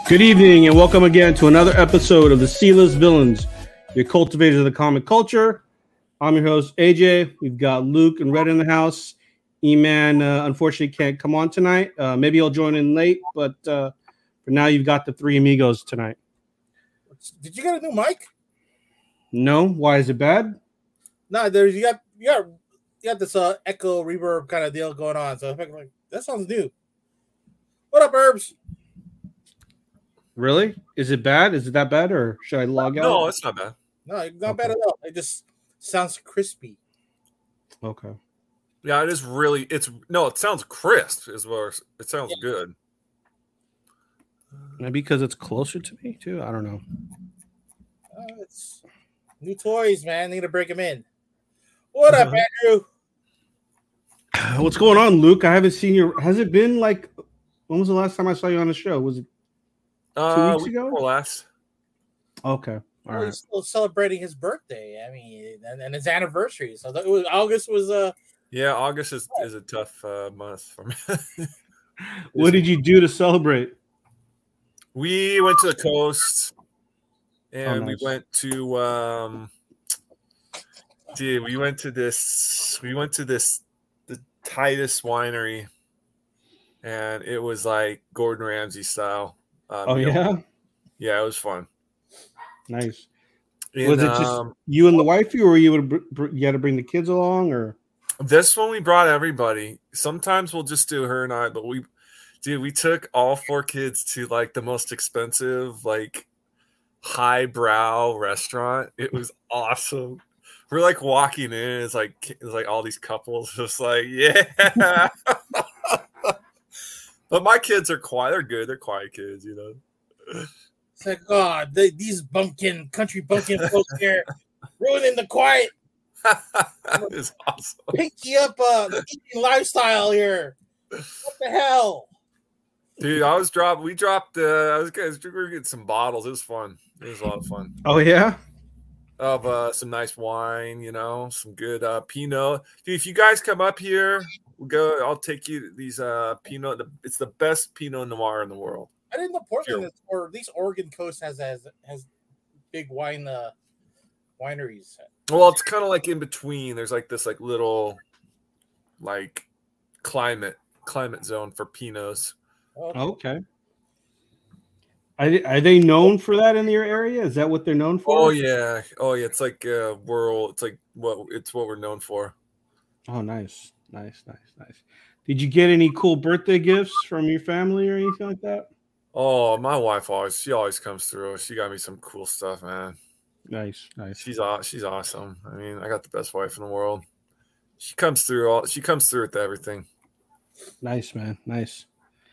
Good evening, and welcome again to another episode of the C-List Villains, your cultivators of the comic culture. I'm your host, AJ. We've got Luke and Red in the house. E-Man, unfortunately, can't come on tonight. Maybe he'll join in late, but for now, you've got the three amigos tonight. Did you get a new mic? No? Why is it bad? No, you got this echo reverb kind of deal going on. So I'm like, that sounds new. What up, Herbs? Really? Is it bad? Is it that bad, or should I log out? No, it's not bad. No, not bad at all. It just sounds crispy. Okay. Yeah, it is really. It sounds crisp as well. It sounds good. Maybe because it's closer to me too. I don't know. It's new toys, man. Need to break them in. What up, Andrew? What's going on, Luke? I haven't seen you. Has it been like? When was the last time I saw you on the show? Was it 2 weeks ago? Or less. Okay. All right. He's still celebrating his birthday. I mean, and his anniversary. So August was Yeah, August is a tough month for me. What did you do to celebrate? We went to the coast, and nice. we went to we went to the Titus Winery, and it was like Gordon Ramsay style. Yeah, it was fun. Nice. And, was it just you and the wifey, or you had to bring the kids along, or? This one we brought everybody. Sometimes we'll just do her and I, but we took all four kids to like the most expensive, like highbrow restaurant. It was awesome. We're like walking in, it's like all these couples just like, yeah. But my kids are quiet. They're good. They're quiet kids, you know. It's like, God, these country bumpkin folks here ruining the quiet. It's awesome. Pinky up eating lifestyle here. What the hell? Dude, we dropped we were getting some bottles. It was fun. It was a lot of fun. Oh yeah? Of some nice wine, you know, some good Pinot. Dude, if you guys come up here, I'll take you to these Pinot. It's the best Pinot Noir in the world. I didn't know Portland or at least Oregon coast has big wine wineries. Well, it's kind of like in between. There's like this like little like climate zone for Pinots. Okay. Are they known for that in your area? Is that what they're known for? Oh yeah. It's like rural. It's like what we're known for. Oh, nice. Did you get any cool birthday gifts from your family or anything like that? Oh, my wife always comes through. She got me some cool stuff, man. Nice. She's awesome. I mean, I got the best wife in the world. She comes through with everything. Nice, man. Nice.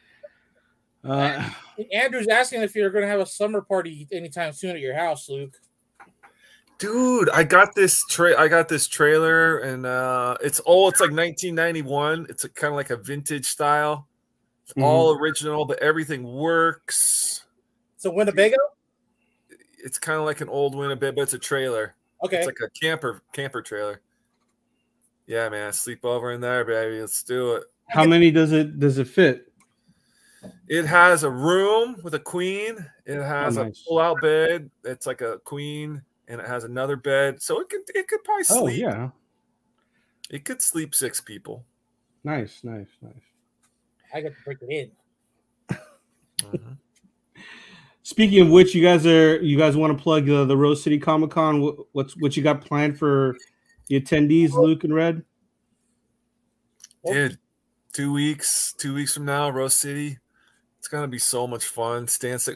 Andrew's asking if you're going to have a summer party anytime soon at your house, Luke. Dude, I got this trailer, and it's old. It's like 1991. It's kind of like a vintage style. It's all original, but everything works. So Winnebago? It's kind of like an old Winnebago, but it's a trailer. Okay. It's like a camper trailer. Yeah, man. Sleep over in there, baby. Let's do it. How many does it fit? It has a room with a queen. It has nice. a pull-out bed. It's like a queen, and it has another bed. So it could probably sleep. Oh, yeah. It could sleep 6 people. I Nice. got to break it in. Mm-hmm. Speaking of which, you guys want to plug the Rose City Comic Con? What you got planned for the attendees, Luke and Red? Dude, 2 weeks from now, Rose City. It's gonna be so much fun.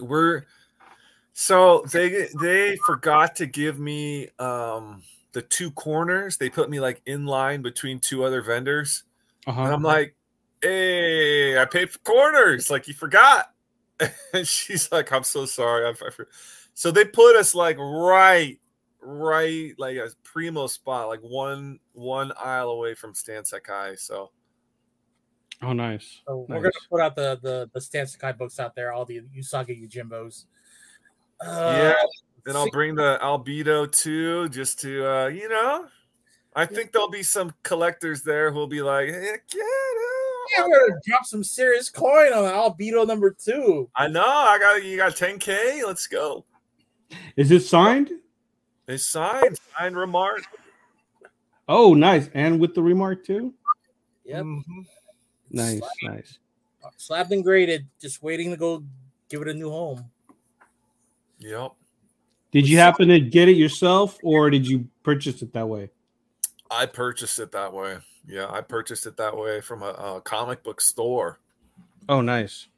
They forgot to give me the 2 corners. They put me like in line between 2 other vendors, and I'm like, "Hey, I paid for corners. Like you forgot." And she's like, "I'm so sorry." So they put us like right like a primo spot, like one aisle away from Stan Sakai. So. Oh, nice. So we're gonna put out the Stan Sakai books out there, all the Usagi Yujimbos. Yeah, and I'll bring the Albedo too, just to I think there'll be some collectors there who'll be like, "Heck yeah, I'm gonna drop some serious coin on Albedo #2. I know. You got 10K. Let's go. Is it signed? It's signed remark. Oh, nice. And with the remark too? Yep. Mm-hmm. Nice. Slabbed and graded, just waiting to go give it a new home. Yep. Did you happen to get it yourself, or did you purchase it that way? I purchased it that way. Yeah, I purchased it that way from a comic book store. Oh, nice.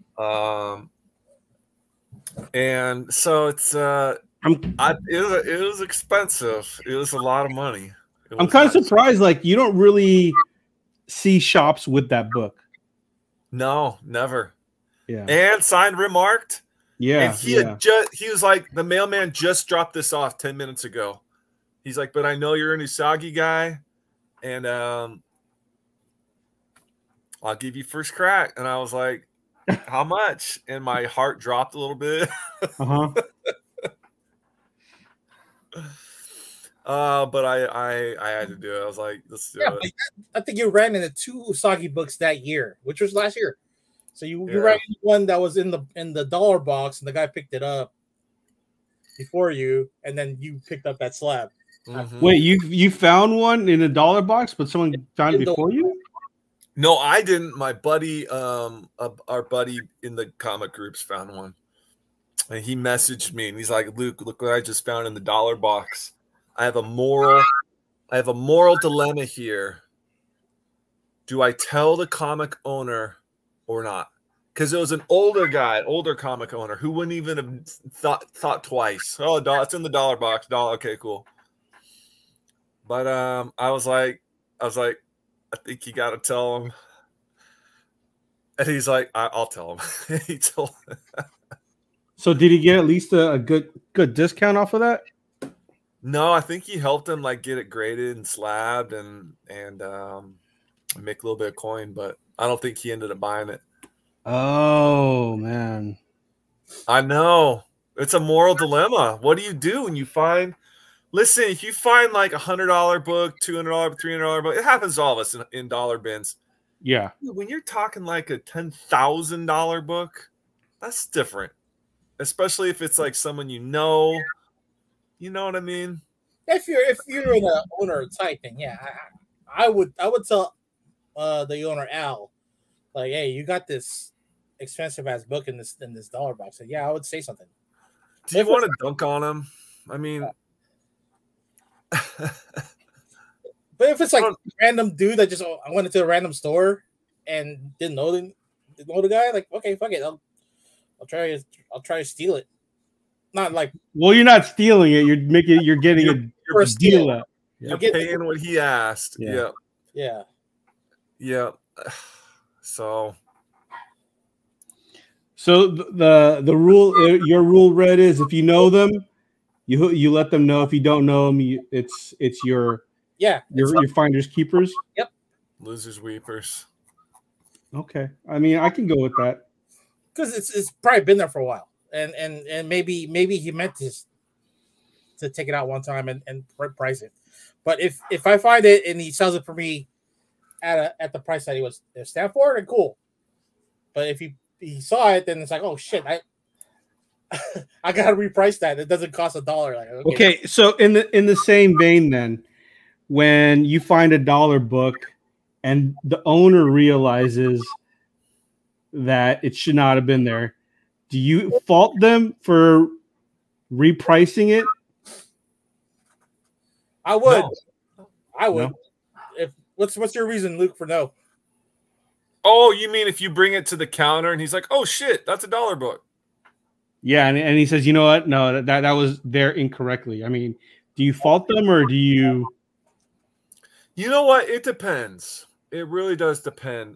And so it's it was expensive. It was a lot of money. I'm kind of surprised. Like, you don't really see shops with that book. No, never. Yeah. And signed remarked. Yeah. And he was like, the mailman just dropped this off 10 minutes ago. He's like, but I know you're an Usagi guy, and I'll give you first crack. And I was like, how much? And my heart dropped a little bit. Uh-huh. But I had to do it. I was like, let's do it. I think you ran into 2 Usagi books that year, which was last year. So you ran into one that was in the dollar box, and the guy picked it up before you, and then you picked up that slab. Mm-hmm. Wait, you found one in a dollar box, but someone found it before you? No, I didn't. My buddy, our buddy in the comic groups found one. And he messaged me, and he's like, Luke, look what I just found in the dollar box. I have a moral dilemma here. Do I tell the comic owner or not? Because it was an older comic owner who wouldn't even have thought twice. Oh, it's in the dollar box. Okay, cool. But I was like, I think you got to tell him. And he's like, I'll tell him. He told him. So did he get at least a good discount off of that? No, I think he helped him like get it graded and slabbed and make a little bit of coin, but I don't think he ended up buying it. Oh man, I know, it's a moral dilemma. What do you do when you find? Listen, if you find like $100 book, $200, $300 book, it happens to all of us in dollar bins. Yeah, when you're talking like a $10,000 book, that's different, especially if it's like someone you know. You know what I mean? If you're the owner type thing, yeah, I would tell the owner Al, like, hey, you got this expensive ass book in this dollar box. So, yeah, I would say something. Do you want to dunk on him? I mean, but if it's like a random dude that just went into a random store and didn't know the guy, like, okay, fuck it, I'll try to steal it. Not like, well, you're not stealing it. You're getting a deal out. You're paying what he asked. Yeah. So the rule, your rule, Red, is if you know them, you let them know. If you don't know them, it's your finders keepers. Yep. Losers weepers. Okay, I mean, I can go with that because it's probably been there for a while. And maybe he meant to take it out one time and price it, but if I find it and he sells it for me at the price that he was stand for, then cool. But if he saw it, then it's like, oh shit, I gotta reprice that. It doesn't cost $1. Like, okay, so in the same vein, then, when you find a dollar book and the owner realizes that it should not have been there, do you fault them for repricing it? I would. No. I would. No? What's your reason, Luke, for no? Oh, you mean if you bring it to the counter and he's like, "Oh shit, that's a dollar book." Yeah, and he says, "You know what? No, that was there incorrectly." I mean, do you fault them or do you? You know what? It depends. It really does depend.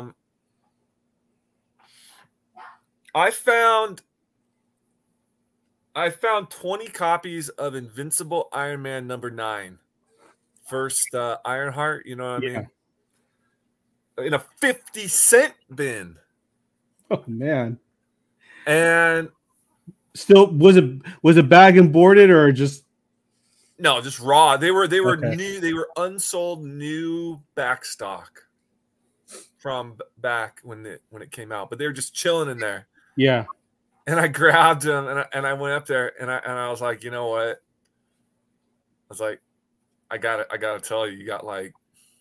I found 20 copies of Invincible Iron Man #9. First Ironheart, you know what I mean? In a 50-cent bin. Oh man. And still was it bag and boarded or just just raw. They were okay. new, they were unsold new back stock. from back when it came out, but they were just chilling in there. Yeah. And I grabbed them and I went up there and I was like, you know what? I was like, I gotta tell you, you got like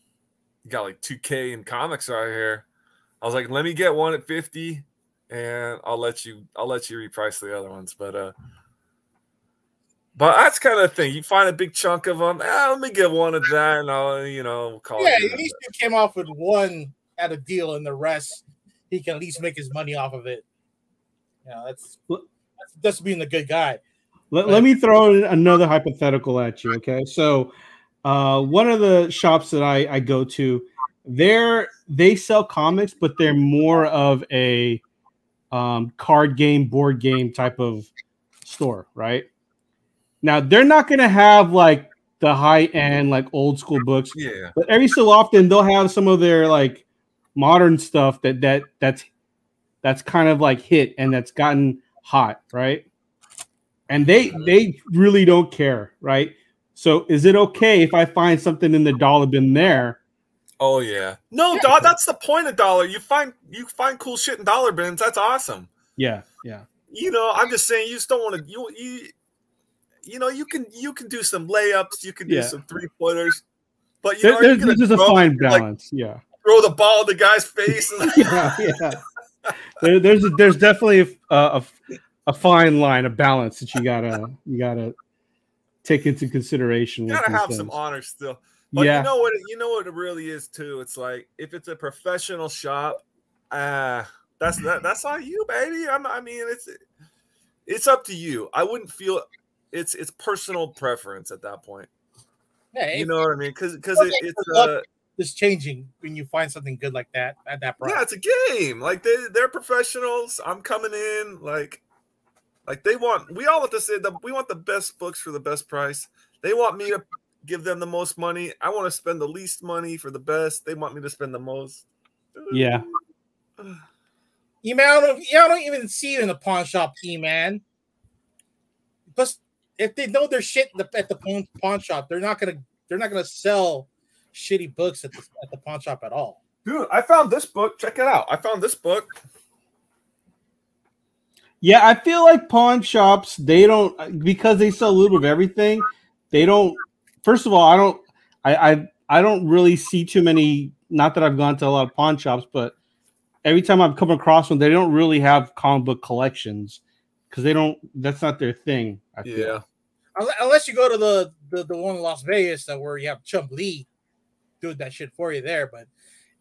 2K in comics right here. I was like, let me get one at 50 and I'll let you reprice the other ones. But that's kind of the thing. You find a big chunk of them. Let me get one of that, and I'll call it. Yeah, at least you came off with one at a deal, and the rest he can at least make his money off of it. That's being a good guy. Let me throw in another hypothetical at you. Okay, so one of the shops that I go to, they sell comics, but they're more of a card game, board game type of store, right? Now they're not going to have like the high end, like old school books. Yeah. But every so often they'll have some of their like modern stuff that's kind of like hit and that's gotten hot, right? And they really don't care, right? So is it okay if I find something in the dollar bin there? Oh yeah. No, dog, that's the point of dollar. You find cool shit in dollar bins. That's awesome. Yeah, yeah. I'm just saying you just don't want to you can do some layups, you can do some 3-pointers, but there's just a fine balance. Like, throw the ball in the guy's face. There's definitely a fine line, a balance that you gotta take into consideration. You gotta have some honor still. But you know what it really is too. It's like if it's a professional shop, that's on you, baby. I mean, it's up to you. I wouldn't feel. It's personal preference at that point. Yeah, you know what I mean? Because it's changing when you find something good like that at that price. Yeah, it's a game. Like they're professionals. I'm coming in like we all want to say that we want the best books for the best price. They want me to give them the most money. I want to spend the least money for the best. They want me to spend the most. Yeah. E-Man, I don't even see you in the pawn shop, E-Man. But if they know their shit at the pawn shop, they're not gonna sell shitty books at the pawn shop at all. Dude, I found this book. Check it out. I found this book. Yeah, I feel like pawn shops, they don't, because they sell a little of everything. They don't. First of all, I don't really see too many. Not that I've gone to a lot of pawn shops, but every time I've come across one, they don't really have comic book collections because they don't. That's not their thing. I feel. Yeah. Unless you go to the one in Las Vegas where you have Chump Lee doing that shit for you there, but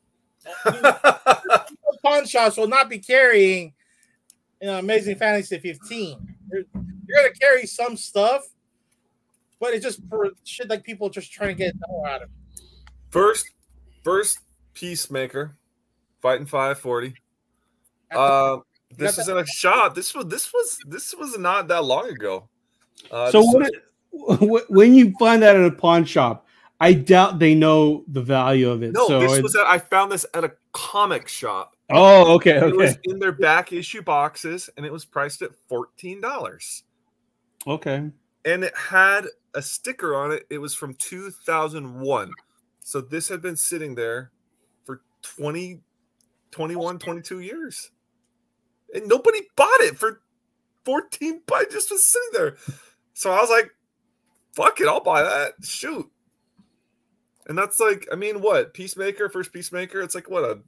pawn shops will not be carrying Amazing Fantasy 15. You're gonna carry some stuff, but it's just for shit like people just trying to get a dollar out of it. First Peacemaker, fighting 540. This is in a shop. This was not that long ago. So when you find that in a pawn shop, I doubt they know the value of it. No, I found this at a comic shop. Oh, okay. It was in their back issue boxes, and it was priced at $14. Okay. And it had a sticker on it. It was from 2001. So this had been sitting there for 20, 21, 22 years. And nobody bought it for $14. It just was sitting there. So I was like, fuck it, I'll buy that. Shoot. And that's like, I mean, what? First Peacemaker? It's like, what, a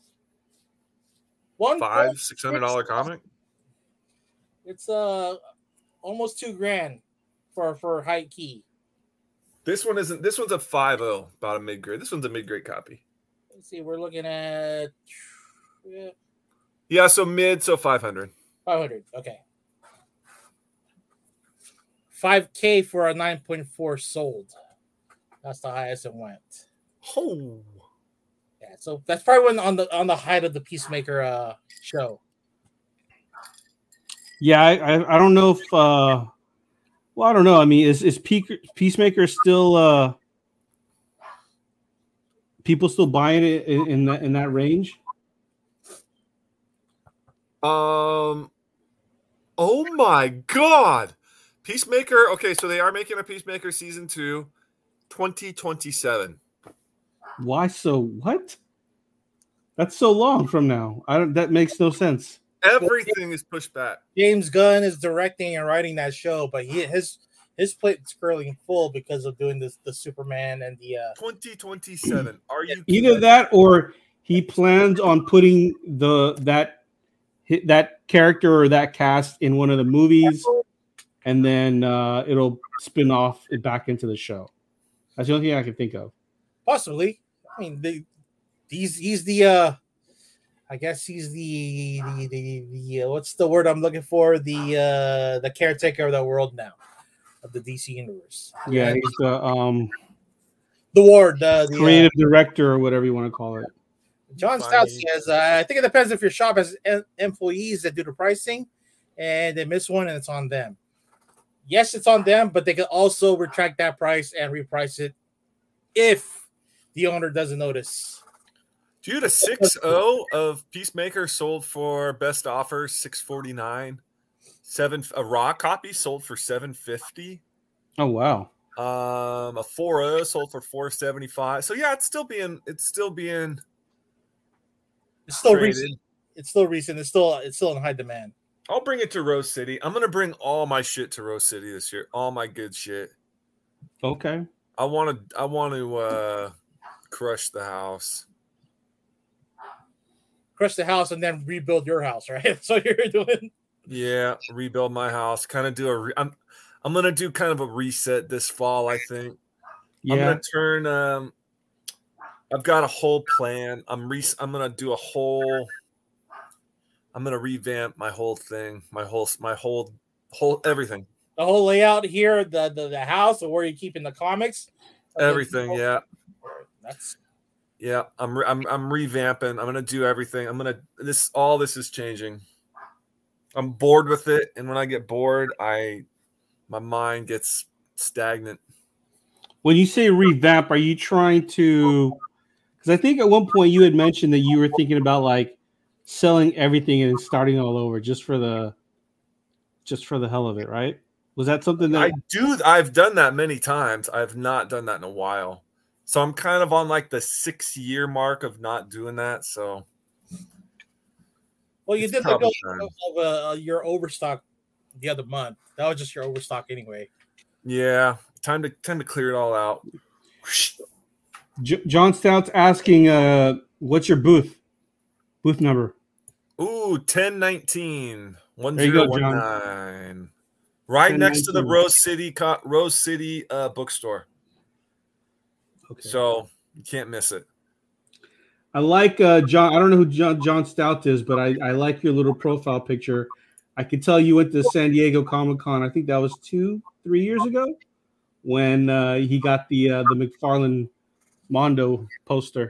$500-$600 comic? It's almost $2,000 for high key. This one's a 5.0, about a mid-grade. This one's a mid-grade copy. Let's see, we're looking at so mid, so 500. 500, okay. $5,000 for a 9.4 sold. That's the highest it went. Oh. Yeah, so that's probably when on the height of the Peacemaker show. Yeah, I don't know if I don't know. I mean, is Peacemaker still people still buying it in that range? Oh my God. Peacemaker. Okay, so they are making a Peacemaker season 2, 2027. Why so? What? That's so long from now. I don't. That makes no sense. Everything is pushed back. James Gunn is directing and writing that show, but his plate's curling full because of doing the Superman and the 2027. Are you either that or he plans on putting that character or that cast in one of the movies, and then it'll spin off it back into the show. That's the only thing I can think of. Possibly. I mean, he's the I guess he's the what's the word I'm looking for? The caretaker of the world now, of the DC universe. Yeah, he's the ward, the creative director or whatever you want to call it. John Stout says, I think it depends if your shop has employees that do the pricing and they miss one and it's on them. Yes, it's on them, but they can also retract that price and reprice it if the owner doesn't notice. Dude, a 6.0 of Peacemaker sold for best offer $649. A raw copy sold for $750. Oh wow. A 4.0 sold for $475. So yeah, it's still recent. It's still recent. It's still in high demand. I'll bring it to Rose City. I'm gonna bring all my shit to Rose City this year. All my good shit. Okay. I want to crush the house. Crush the house and then rebuild your house, right? That's what you're doing. Yeah, rebuild my house. Kind of do I'm gonna do kind of a reset this fall. I think. Yeah. I'm gonna turn. I've got a whole plan. I'm gonna do a whole. I'm gonna revamp my whole thing. My whole everything. The whole layout here, the house, or where you're keeping the comics. Everything, yeah. That's. Yeah, I'm revamping. I'm gonna do everything. All this is changing. I'm bored with it, and when I get bored, my mind gets stagnant. When you say revamp, are you trying to? Because I think at one point you had mentioned that you were thinking about like selling everything and starting all over just for the hell of it, right? Was that something that I've done that many times. I've not done that in a while. So I'm kind of on like the 6-year mark of not doing that. So, well, you did let go of your overstock the other month. That was just your overstock anyway. Yeah, time to clear it all out. John Stout's asking, "What's your booth number?" Ooh, 1019 1019. There you go, John. Right 1019. Next to the Rose City bookstore. Okay. So you can't miss it. I like John. I don't know who John Stout is, but I like your little profile picture. I can tell you went to San Diego Comic-Con. I think that was 2-3 years ago when he got the McFarlane Mondo poster.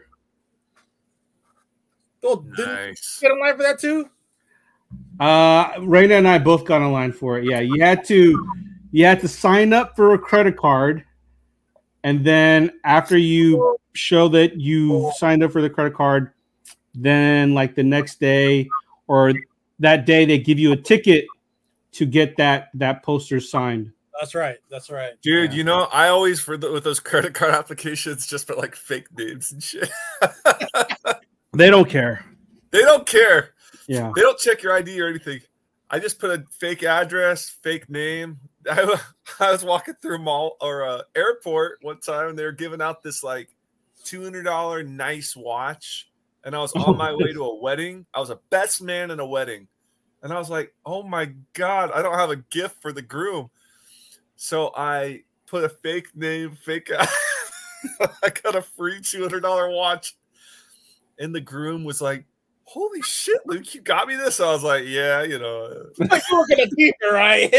Oh, nice. Get online for that too? Raina and I both got online for it. Yeah, you had to sign up for a credit card. And then after you show that you signed up for the credit card, then like the next day or that day, they give you a ticket to get that poster signed. That's right. Dude, yeah. I always, with those credit card applications, just put like fake names and shit. They don't care. Yeah. They don't check your ID or anything. I just put a fake address, fake name. I was walking through a mall or airport one time, and they were giving out this like $200 nice watch, and I was on my way to a wedding. I was a best man in a wedding, and I was like, "Oh my god, I don't have a gift for the groom." So I put a fake name, I got a free $200 watch, and the groom was like, "Holy shit, Luke, you got me this?" I was like, "Yeah, you were gonna keep it, right?"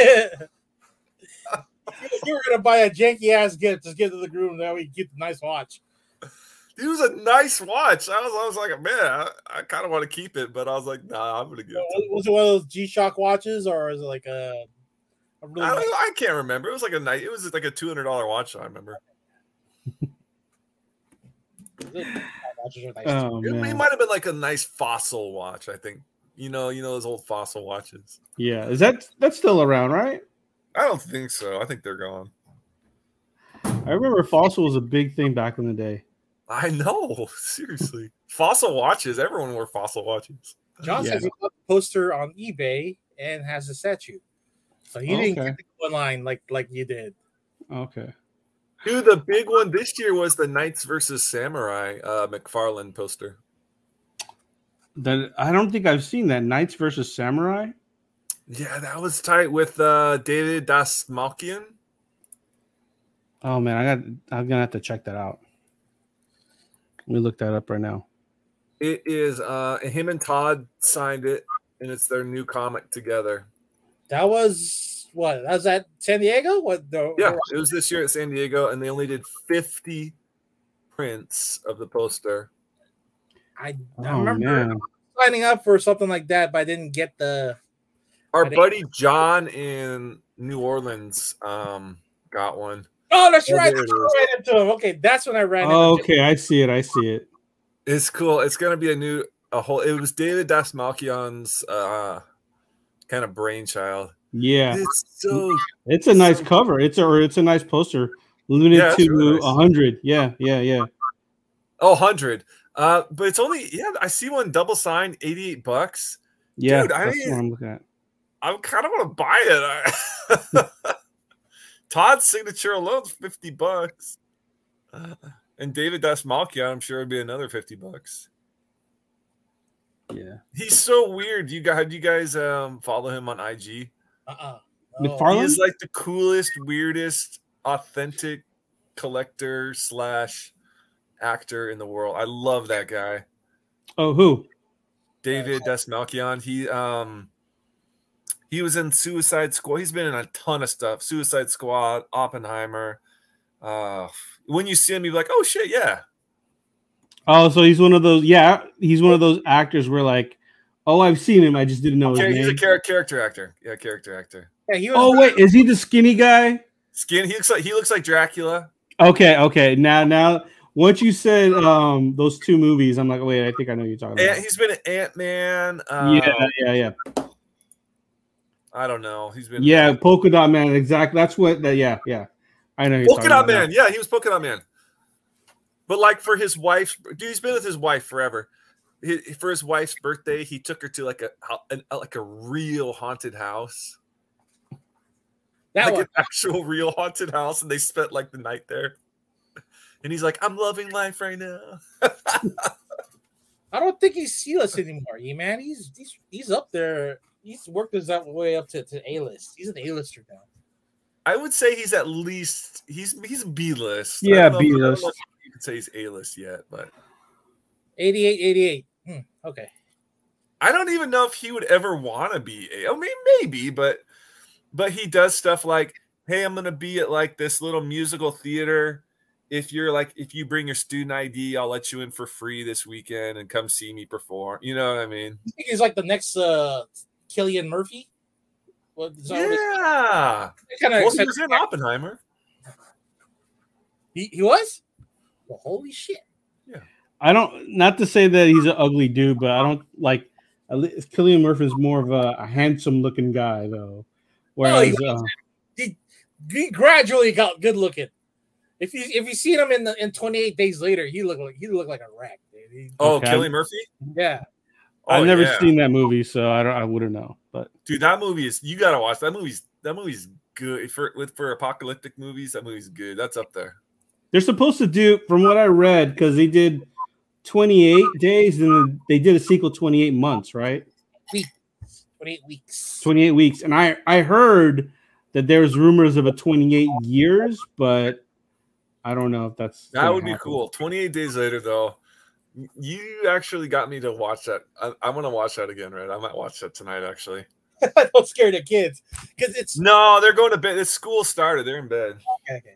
You were gonna buy a janky ass gift, just give to the groom, that way you get the nice watch. It was a nice watch. I was like, man, I kind of want to keep it, but I was like, nah, I'm gonna give it. Was it one of those G-Shock watches, or is it like a really I can't remember. It was like a $200 watch. I remember. It might have been like a nice Fossil watch. I think those old Fossil watches. Yeah, that's still around, right? I don't think so. I think they're gone. I remember Fossil was a big thing back in the day. I know, seriously. Fossil watches. Everyone wore Fossil watches. John says he bought the poster on eBay and has a statue. So he didn't get to go online like you did. Okay. Dude, the big one this year was the Knights versus Samurai McFarlane poster. That I don't think I've seen that. Knights versus Samurai? Yeah, that was tight with David Dastmalchian. Oh man, I'm gonna have to check that out. Let me look that up right now. It is him and Todd signed it, and it's their new comic together. That was what? That was at San Diego? Yeah, it was this year at San Diego, and they only did 50 prints of the poster. I remember signing up for something like that, but I didn't get the. Our buddy John in New Orleans got one. Oh, that's right. I ran into him. Okay, that's when I ran into him. Okay, I see it. It's cool. It's gonna be a whole. It was David Dastmalchian's kind of brainchild. Yeah, it's a nice cover. It's a nice poster. Limited to really nice. 100. Yeah. Oh, 100. But it's only I see one double signed, $88. Yeah, dude, that's what I'm looking at. I kind of want to buy it. Todd's signature alone is $50. And David Dastmalchian, I'm sure, would be another $50. Yeah, he's so weird. You guys follow him on IG? McFarlane? He's like the coolest, weirdest, authentic collector / actor in the world. I love that guy. Oh, who? David Dastmalchian. He was in Suicide Squad. He's been in a ton of stuff. Suicide Squad, Oppenheimer. When you see him, you're like, oh shit, yeah. Oh, so he's one of those. Yeah, he's one of those actors where like, oh, I've seen him. I just didn't know his name. He's a character actor. Yeah, character actor. Yeah, wait, is he the skinny guy? He looks like Dracula. Okay. Now, once you said those two movies, I'm like, wait, I think I know who you're talking about. He's been in Ant-Man. Yeah. I don't know. He's been Polka Dot Man. Exactly. That's what. Yeah. I know. Polka Dot Man. Yeah, he was Polka Dot Man. But like for his wife, dude, he's been with his wife forever. For his wife's birthday, he took her to like a real haunted house. An actual real haunted house, and they spent like the night there. And he's like, "I'm loving life right now." I don't think he's C-list anymore, man. He's up there. He's worked his way up to A-list. He's an A-lister now. I would say he's at least he's B-list. Yeah, B-list. You could say he's A-list yet, but 88. Okay. I don't even know if he would ever want to be I mean, maybe, but he does stuff like, hey, I'm gonna be at like this little musical theater. If you bring your student ID, I'll let you in for free this weekend and come see me perform. You know what I mean? I think he's like the next Cillian Murphy. Yeah. He was in Oppenheimer. He was? Well, holy shit. Yeah. I don't, not to say that he's an ugly dude, but I don't like, Cillian Murphy is more of a handsome looking guy though. Whereas he gradually got good looking. If you see him in 28 Days Later, he look like a wreck, dude. Cillian Murphy? Yeah. I've never seen that movie, so I wouldn't know. But dude, that movie you gotta watch. That movie's good for apocalyptic movies. That movie's good. That's up there. They're supposed to do, from what I read, because they did 28 days and then they did a sequel 28 months, right? 28 weeks. 28 weeks. And I heard that there's rumors of a 28 years, but I don't know if that would be cool. 28 Days Later, though, you actually got me to watch that. I want to watch that again, right? I might watch that tonight, actually. Don't scare the kids, because it's they're going to bed. It's school started. They're in bed. Okay.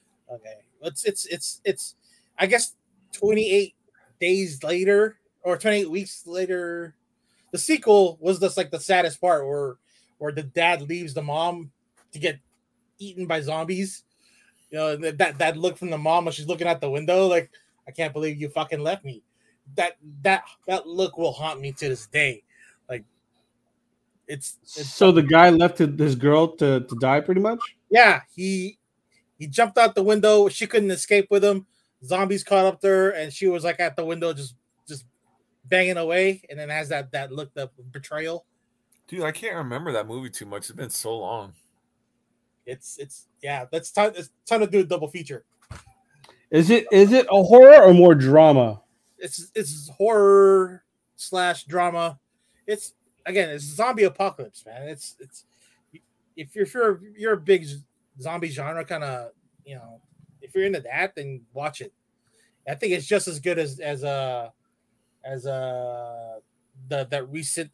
It's I guess 28 days later or 28 weeks later. The sequel was just like the saddest part, where the dad leaves the mom to get eaten by zombies. You know, that look from the mom when she's looking out the window, like, I can't believe you fucking left me. That look will haunt me to this day. Like, it's so the guy left his girl to die, pretty much. Yeah, he jumped out the window. She couldn't escape with him. zombies caught up there, and she was like at the window just banging away, and then has that look, the betrayal. Dude, I can't remember that movie too much. It's been so long. It's yeah. It's time to do a double feature. Is it a horror or more drama? It's horror / drama. It's zombie apocalypse, man. It's if you're a big zombie genre kind of, if you're into that, then watch it. I think it's just as good as that recent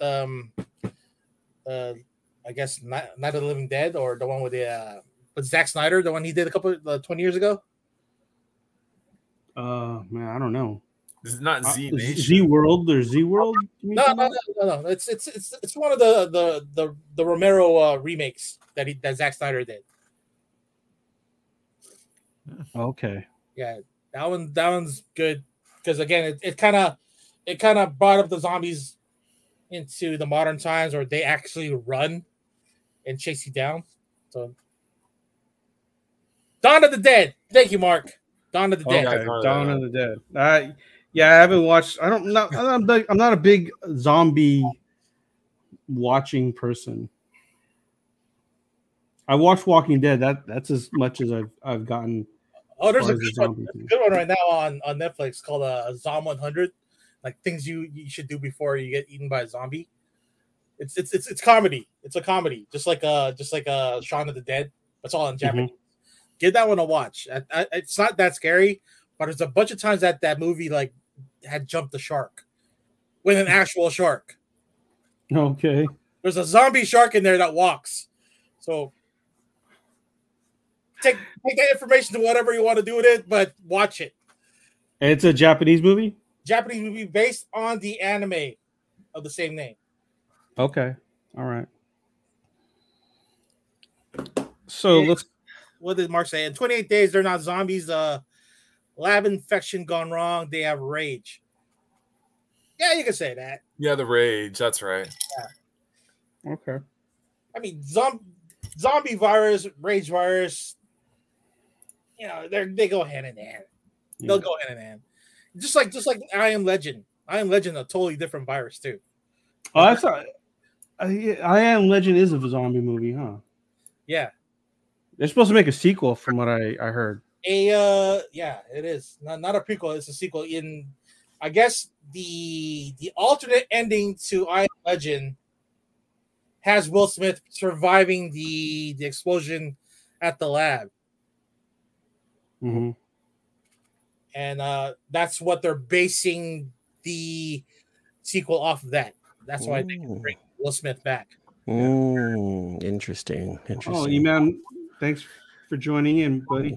I guess Night of the Living Dead, or the one with Zack Snyder, the one he did a couple 20 years ago. Man, I don't know. This is not Z Nation. Z World or Z World? No. It's one of the Romero remakes that Zack Snyder did. Okay. Yeah, that one's good because again, it kind of brought up the zombies into the modern times, where they actually run and chase you down. So, Dawn of the Dead. Thank you, Mark. Dawn of the Dead. Okay, Dawn of the Dead. Yeah, I haven't watched. I'm not a big zombie watching person. I watched Walking Dead. That's as much as I've gotten. Oh, there's a good one right now on Netflix called Zom 100, like things you should do before you get eaten by a zombie. It's comedy. It's a comedy, just like Shaun of the Dead. That's all in Japanese. Mm-hmm. Give that one a watch. It's not that scary, but there's a bunch of times that movie like had jumped the shark with an actual shark. Okay. There's a zombie shark in there that walks. So take that information to whatever you want to do with it, but watch it. And it's a Japanese movie? Japanese movie based on the anime of the same name. Okay. All right. So what did Mark say? In 28 days, they're not zombies. Lab infection gone wrong. They have rage. Yeah, you can say that. Yeah, the rage. That's right. Yeah. Okay. I mean, zombie virus, rage virus. They go hand in hand. Yeah. They'll go hand in hand. Just like I Am Legend. I Am Legend, a totally different virus too. Oh, I thought I Am Legend is a zombie movie, huh? Yeah. They're supposed to make a sequel, from what I heard. Yeah, it is not a prequel. It's a sequel. In, I guess the alternate ending to I Am Legend has Will Smith surviving the explosion at the lab. Mm-hmm. And that's what they're basing the sequel off of that. That's why they can bring Will Smith back. Interesting. Oh, E-Man, thanks for joining in, buddy.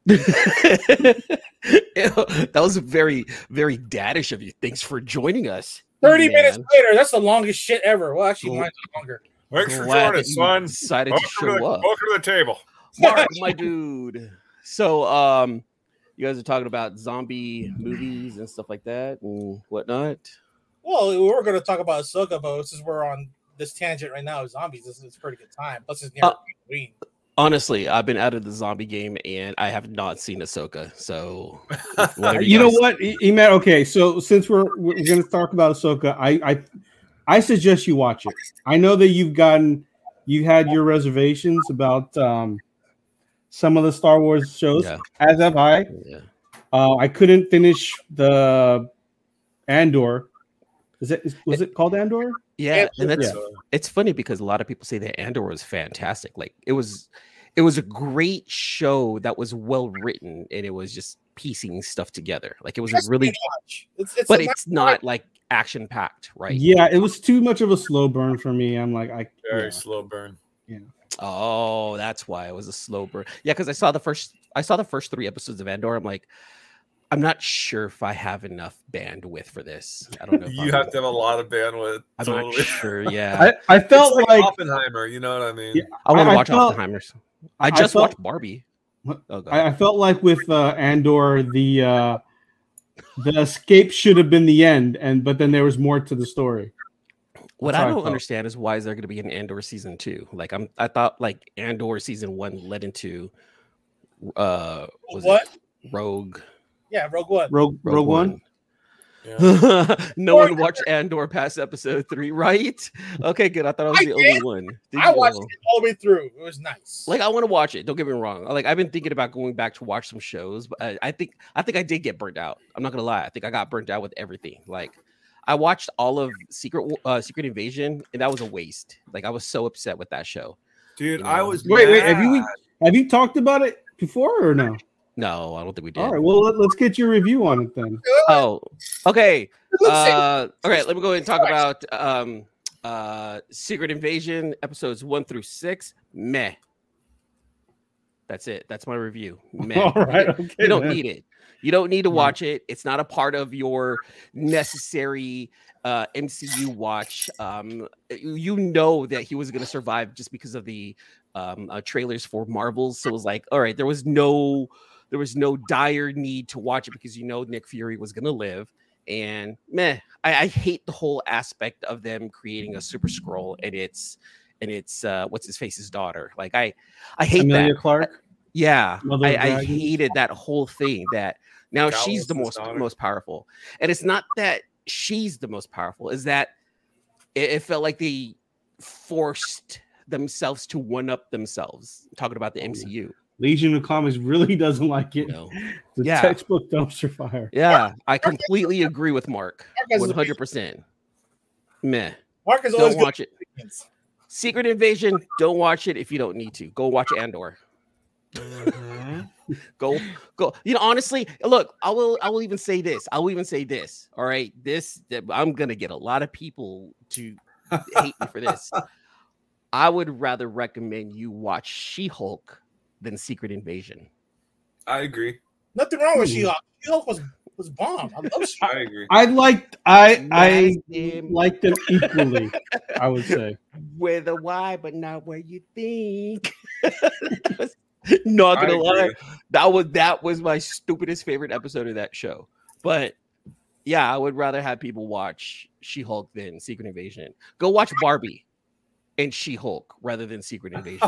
That was very, very daddish of you. Thanks for joining us. 30 minutes later, that's the longest shit ever. Well, actually, mine's longer. Thanks for joining, son. Decided to show up. Welcome to the table. Mark, my dude. So, you guys are talking about zombie movies and stuff like that and whatnot. Well, we were going to talk about Ahsoka, but since we're on this tangent right now of zombies, this is a pretty good time. Plus, it's near Halloween. Honestly, I've been out of the zombie game and I have not seen Ahsoka. So, you know what, E-Man? Okay, so since we're going to talk about Ahsoka, I suggest you watch it. I know that you've had your reservations about some of the Star Wars shows, as have I. Yeah. I couldn't finish the Andor. Was it called Andor? Yeah, and it's funny because a lot of people say that Andor was fantastic. Like it was a great show that was well written and it was just piecing stuff together. Like it was a really it's not like action packed, right? Yeah, it was too much of a slow burn for me. I'm like, very slow burn. Yeah. Oh, that's why it was a slow burn. Yeah, because I saw the first 3 episodes of Andor. I'm like, I'm not sure if I have enough bandwidth for this. I don't know. You have to have a lot of bandwidth. I'm not sure. Yeah, I felt like Oppenheimer. You know what I mean? Yeah, I want to watch Oppenheimer's. I just watched Barbie. I felt like with Andor, the escape should have been the end, but then there was more to the story. What I don't understand is why is there going to be an Andor season 2? Like I thought like Andor season 1 led into Rogue. Yeah, Rogue One. Rogue One. Yeah. No one watched Andor past episode 3, right? Okay, good. I thought I was the only one. I watched it all the way through. It was nice. Like, I want to watch it. Don't get me wrong. Like, I've been thinking about going back to watch some shows, but I think I did get burnt out. I'm not gonna lie. I think I got burnt out with everything. Like, I watched all of Secret Invasion, and that was a waste. Like, I was so upset with that show. Dude, I was wait. Have you talked about it before or no? No, I don't think we did. All right, well, let's get your review on it then. Oh, okay. All right, let me go ahead and talk about Secret Invasion episodes 1 through 6. Meh. That's it. That's my review. Meh. All right, okay, you don't need it. You don't need to watch it. It's not a part of your necessary MCU watch. You know that he was going to survive just because of the trailers for Marvels. So it was like, all right, there was no dire need to watch it because you know Nick Fury was going to live. And meh, I hate the whole aspect of them creating a Super Skrull and it's what's his face's daughter. Like I hate Emilia that. Clarke. Yeah, I hated that whole thing. That now That she's was the his most powerful, and it's not that she's the most powerful. Is that it felt like they forced themselves to one up themselves. Talking about the MCU. Legion of Comics really doesn't like it. No. The Yeah. textbook dumpster fire. Yeah, I completely agree with Mark. 100%. Meh. Mark is always Don't watch it. Secret Invasion. Don't watch it if you don't need to. Go watch Andor. Go. You know, honestly, look, I will even say this. All right. I'm gonna get a lot of people to hate me for this. I would rather recommend you watch She-Hulk than Secret Invasion. I agree. Nothing wrong with She-Hulk. She-Hulk was bomb. I love She-Hulk. I agree. I liked them equally. I would say With a Y, but not where you think. Not gonna lie, that was my stupidest favorite episode of that show. But yeah, I would rather have people watch She-Hulk than Secret Invasion. Go watch Barbie and She-Hulk rather than Secret Invasion.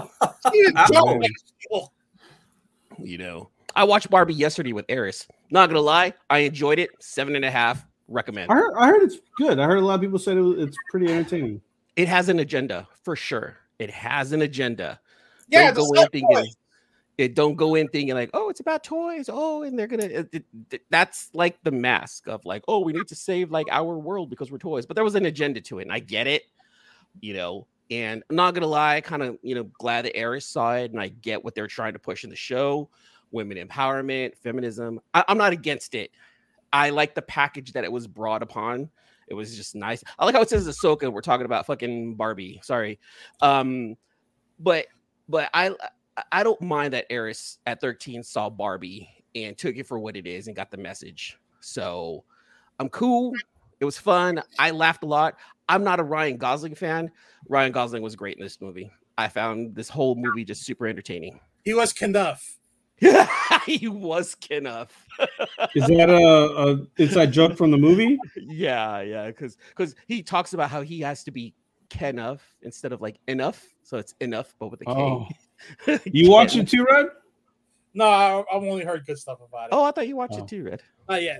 You know, I watched Barbie yesterday with Eris. Not gonna lie, I enjoyed it. 7.5. Recommend. I heard it's good. I heard a lot of people said it's pretty entertaining. It has an agenda for sure. It has an agenda. Yeah, don't go in thinking like, oh, it's about toys. Oh, and they're gonna. That's like the mask of like, oh, we need to save like our world because we're toys. But there was an agenda to it, and I get it. You know, and I'm not gonna lie, kind of glad that Eris saw it, and I get what they're trying to push in the show: women empowerment, feminism. I'm not against it. I like the package that it was brought upon. It was just nice. I like how it says Ahsoka. We're talking about fucking Barbie. Sorry, but I don't mind that Eris at 13 saw Barbie and took it for what it is and got the message. So I'm cool. It was fun. I laughed a lot. I'm not a Ryan Gosling fan. Ryan Gosling was great in this movie. I found this whole movie just super entertaining. He was Knuff. He was Knuff. Is that a inside joke from the movie? Yeah, because he talks about how he has to be Knuff instead of like enough, so it's enough, but with a K. Oh. You watch it too, Red? No, I've only heard good stuff about it. Oh, I thought you watched it too, Red. Not yet.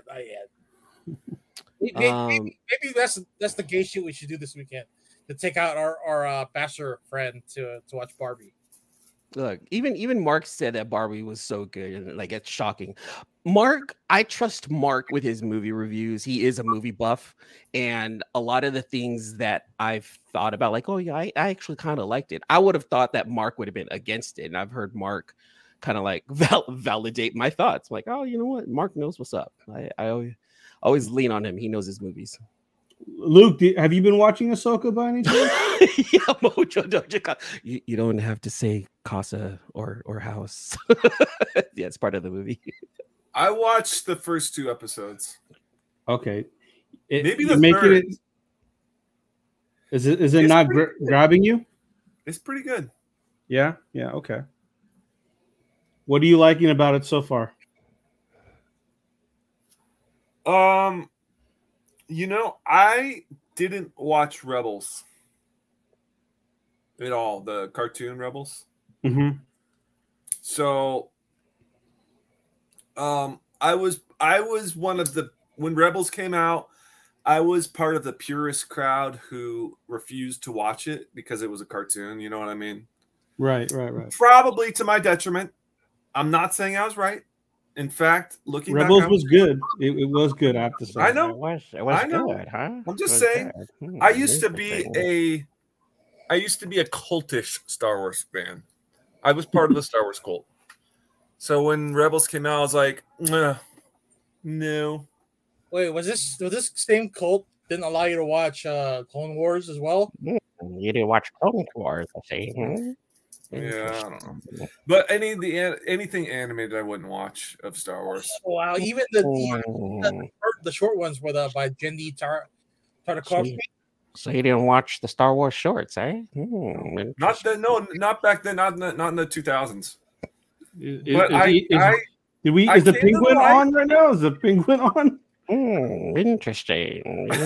Maybe that's the gay shit we should do this weekend, to take out our bachelor friend to watch Barbie. Look, even Mark said that Barbie was so good, and like it's shocking. Mark, I trust Mark with his movie reviews. He is a movie buff, and a lot of the things that I've thought about, like, oh yeah, I actually kind of liked it. I would have thought that Mark would have been against it, and I've heard Mark kind of like validate my thoughts. I'm like, oh, you know what? Mark knows what's up. I always lean on him. He knows his movies. Luke, have you been watching Ahsoka by any chance? Yeah, Mojo. You don't have to say casa or house. Yeah, it's part of the movie. I watched the first 2 episodes. Okay, Maybe the third. Is it not grabbing you? It's pretty good. Yeah. Okay. What are you liking about it so far? I didn't watch Rebels at all, the cartoon Rebels. Mm-hmm. So, I was one of the when Rebels came out. I was part of the purist crowd who refused to watch it because it was a cartoon. You know what I mean? Right. Probably to my detriment. I'm not saying I was right. In fact, looking Rebels back, was good. It was good. I have to say. I know. It was I know. good, huh? I'm just saying. I used to be a cultish Star Wars fan. I was part of the Star Wars cult. So when Rebels came out, I was like, no. Wait, was this same cult didn't allow you to watch Clone Wars as well? You didn't watch Clone Wars, I see. Yeah, I don't know. But anything animated, I wouldn't watch of Star Wars. Oh, wow, even the short ones were by Genndy Tartakovsky. So you didn't watch the Star Wars shorts, eh? Not back then. Not in the 2000s. Is the penguin on right now? Is the penguin on? Interesting.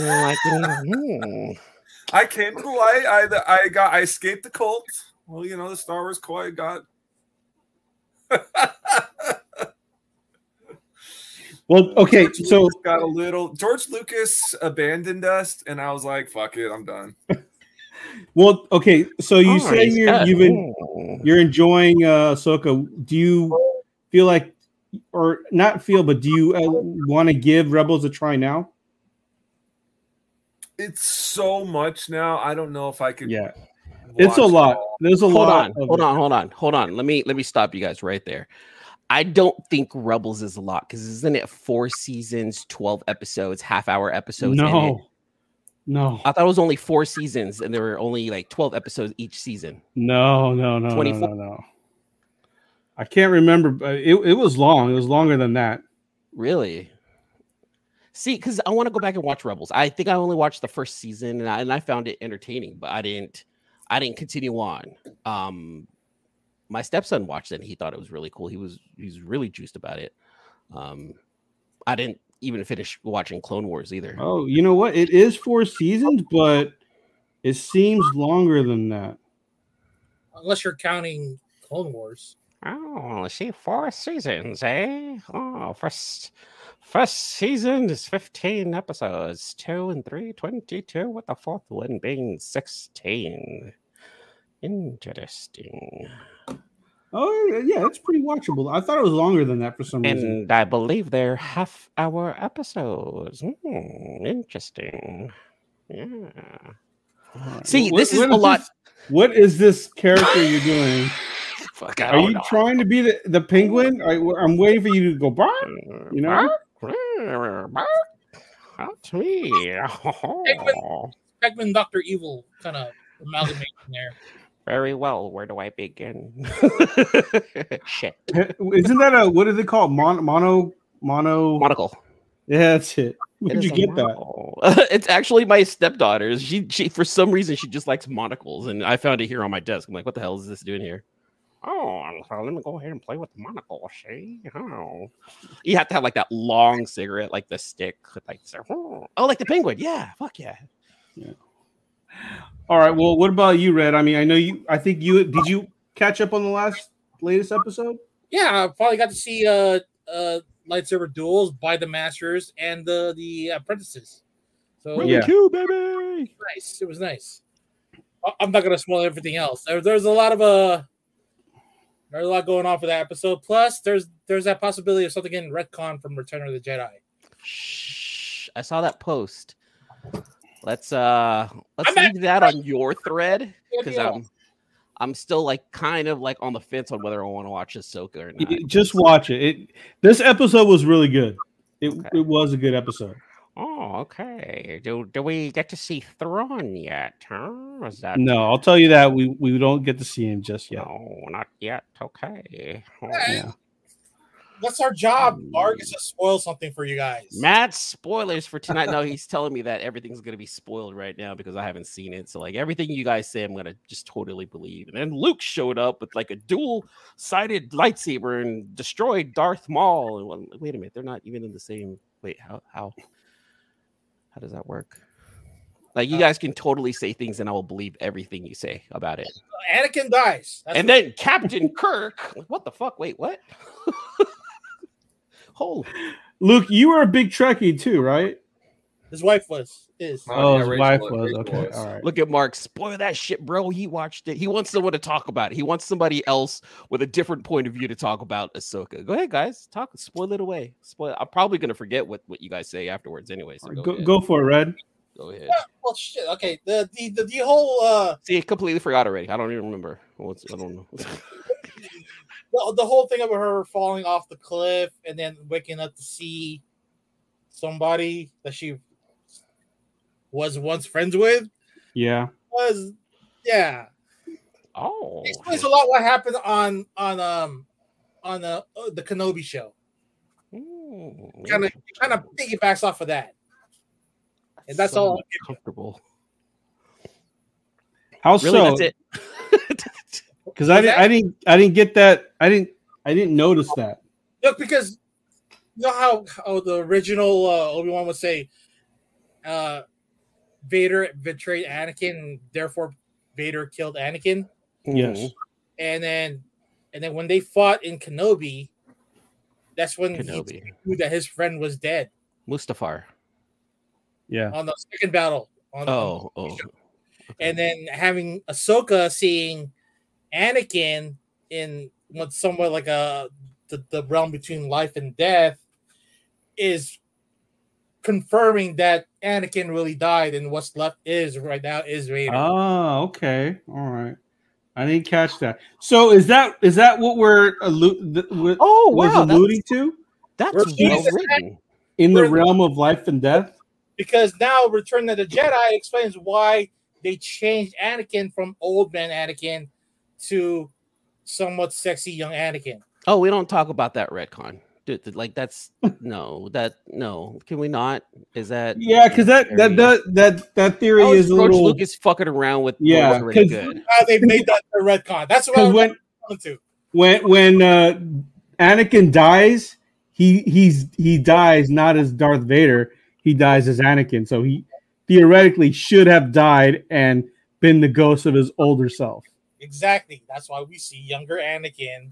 I came to the light. I escaped the cult. Well, the Star Wars quiet got. Well, okay, so got a little. George Lucas abandoned us, and I was like, "Fuck it, I'm done." Well, okay, so you say you're enjoying Ahsoka. Do you feel like, or not feel, but do you want to give Rebels a try now? It's so much now. I don't know if I could. Yeah, it's a lot. There's a lot. Hold on. Let me stop you guys right there. I don't think Rebels is a lot because isn't it 4 seasons, 12 episodes, half-hour episodes? No. I thought it was only 4 seasons, and there were only like 12 episodes each season. No. 24? No. I can't remember, but it was long. It was longer than that. Really? See, because I want to go back and watch Rebels. I think I only watched the first season, and I found it entertaining, but I didn't continue on. My stepson watched it, and he thought it was really cool. He's really juiced about it. I didn't even finish watching Clone Wars either. Oh, you know what? It is 4 seasons, but it seems longer than that. Unless you're counting Clone Wars. Oh, let's see, 4 seasons, eh? Oh, first season is 15 episodes, 2 and 3, 22, with the 4th one being 16. Interesting. Oh, yeah, it's pretty watchable. I thought it was longer than that for some reason. And I believe they're half-hour episodes. Interesting. Yeah. See, this is a lot. What is this character you're doing? Are you trying to be the penguin? I'm waiting for you to go bark. You know? That's me. Eggman Dr. Evil kind of amalgamation there. Very well. Where do I begin? Shit. Isn't that what is it called? Monocle. Yeah, that's it. Where did you get that? It's actually my stepdaughter's. She for some reason she just likes monocles, and I found it here on my desk. I'm like, what the hell is this doing here? Oh, let me go ahead and play with the monocle. See? Oh, you have to have like that long cigarette, like the stick, like like the penguin. Yeah, fuck yeah. All right. Well, what about you, Red? I mean, I know you. I think you did. You catch up on the latest episode? Yeah, I probably got to see lightsaber duels by the masters and the apprentices. So really cool, baby. Nice. It was nice. I'm not gonna spoil everything else. There's a lot of there's a lot going on for that episode. Plus, there's that possibility of something getting retconned from Return of the Jedi. Shh! I saw that post. Let's leave that on your thread because I'm still like kind of like on the fence on whether I want to watch Ahsoka or not. Just watch it. This episode was really good. It was a good episode. Oh, okay. Do we get to see Thrawn yet? Huh? No, I'll tell you that we don't get to see him just yet. No, not yet. Okay. Yeah. That's our job. Mark is to spoil something for you guys. Matt, spoilers for tonight. No, he's telling me that everything's gonna be spoiled right now because I haven't seen it. So like everything you guys say, I'm gonna just totally believe. And then Luke showed up with like a dual-sided lightsaber and destroyed Darth Maul. And well, wait a minute, they're not even in the same. Wait, how does that work? Like you guys can totally say things and I will believe everything you say about it. Anakin dies. Then Captain Kirk. What the fuck? Wait, what? hole. Luke, you were a big Trekkie too, right? His wife is. Oh, yeah, his Rachel wife was. was. Rachel Okay, was. all right. Look at Mark. Spoil that shit, bro. He watched it. He wants someone to talk about it. He wants somebody else with a different point of view to talk about Ahsoka. Go ahead, guys. Talk. Spoil it away. Spoil. I'm probably gonna forget what you guys say afterwards anyway. So Go for it, Red. Go ahead. Yeah, well, shit. Okay. The whole See, I completely forgot already. I don't even remember. I don't know. the whole thing about her falling off the cliff and then waking up to see somebody that she was once friends with was Oh, it explains a lot what happened on the Kenobi show. Kind of piggybacks off of that, and that's all. I'll give Comfortable. How Really, so? that's it. Because I didn't get that. I didn't notice that. Look, because you know how the original Obi-Wan would say, Vader betrayed Anakin, and therefore Vader killed Anakin. Yes. And then when they fought in Kenobi, that's when he knew that his friend was dead. Mustafar. Yeah. On the second battle. And then having Ahsoka seeing Anakin in what's somewhat like the realm between life and death is confirming that Anakin really died, and what's left right now is Vader. Oh, okay. All right. I didn't catch that. So is that what we're alluding to? That's well written. In the realm of life and death? Because now Return of the Jedi explains why they changed Anakin from old man Anakin to somewhat sexy young Anakin. Oh, we don't talk about that retcon. Like that's no. Can we not? Is that because that theory is a George little Lucas fucking around with because good. They made that the retcon. That's what I was coming to. When Anakin dies, he dies not as Darth Vader. He dies as Anakin. So he theoretically should have died and been the ghost of his older self. Exactly. That's why we see younger Anakin.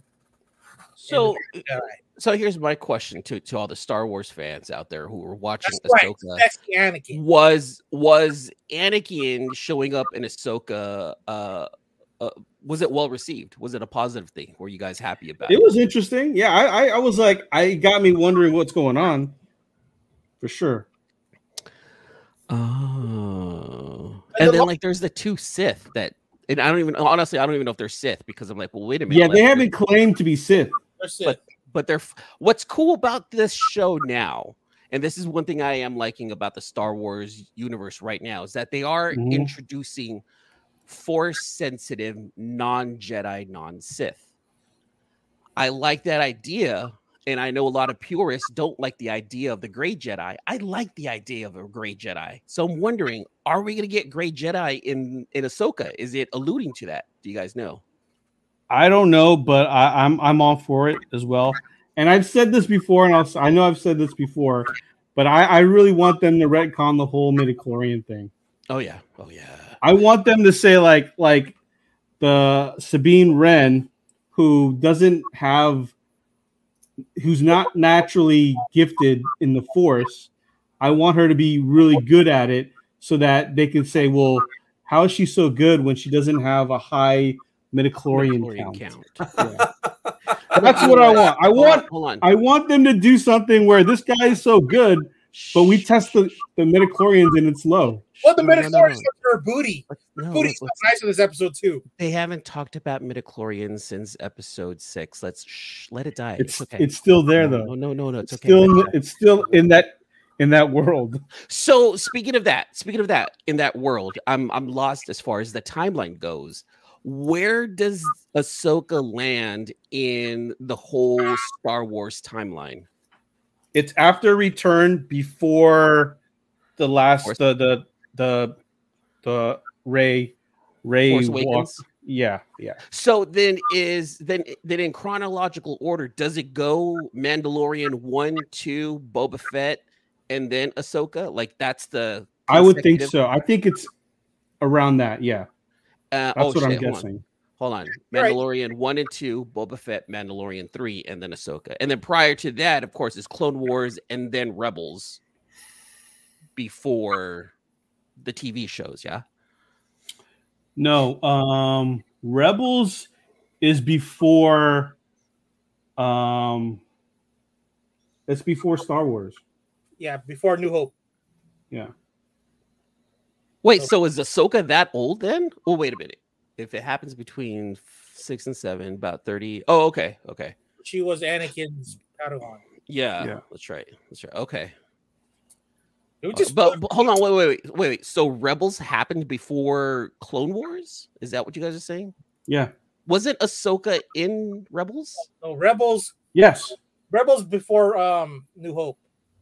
So here's my question to all the Star Wars fans out there who are watching Ahsoka. That's Anakin. Was Anakin showing up in Ahsoka? Was it well received? Was it a positive thing? Were you guys happy about it? It was interesting. Yeah, I was like, I got me wondering what's going on. For sure. Oh. And then like there's the two Sith that, and I don't even know if they're Sith, because I'm like, well, wait a minute. Yeah, they haven't claimed to be Sith. But they're what's cool about this show now, and this is one thing I am liking about the Star Wars universe right now, is that they are introducing Force sensitive, non-Jedi, non-Sith. I like that idea, and I know a lot of purists don't like the idea of the Gray Jedi. I like the idea of a Gray Jedi. So I'm wondering, are we going to get Gray Jedi in Ahsoka? Is it alluding to that? Do you guys know? I don't know, but I'm all for it as well. And I've said this before, and I know I've said this before, but I really want them to retcon the whole midichlorian thing. Oh yeah. I want them to say like the Sabine Wren, who's not naturally gifted in the Force. I want her to be really good at it, so that they can say, well, how is she so good when she doesn't have a high midichlorian count? Yeah. That's what I want. I want them to do something where this guy is so good, but we test the midichlorians and it's low. Well, the midichlorians are her booty. Booty's nice in this episode too. They haven't talked about midichlorians since episode 6. Let's let it die. It's okay. It's still there though. No. It's okay. It's still in that world. So speaking of that, in that world, I'm lost as far as the timeline goes. Where does Ahsoka land in the whole Star Wars timeline? It's after Return, before the last the Rey walk. Yeah. So then in chronological order, does it go Mandalorian 1, 2, Boba Fett, and then Ahsoka? Like that's the I would think so. I think it's around that. Yeah. That's what I'm guessing. Hold on. Mandalorian 1 and 2, Boba Fett, Mandalorian 3, and then Ahsoka. And then prior to that, of course, is Clone Wars and then Rebels before the TV shows, yeah? No, Rebels is before it's before Star Wars. Yeah, before New Hope. Yeah. Wait, so is Ahsoka that old then? Oh, wait a minute. If it happens between 6 and 7, about 30. Oh, okay. She was Anakin's Padawan. Yeah. That's right. Okay. But hold on, wait. So Rebels happened before Clone Wars? Is that what you guys are saying? Yeah. Wasn't Ahsoka in Rebels? No, Rebels. Yes. Rebels before New Hope.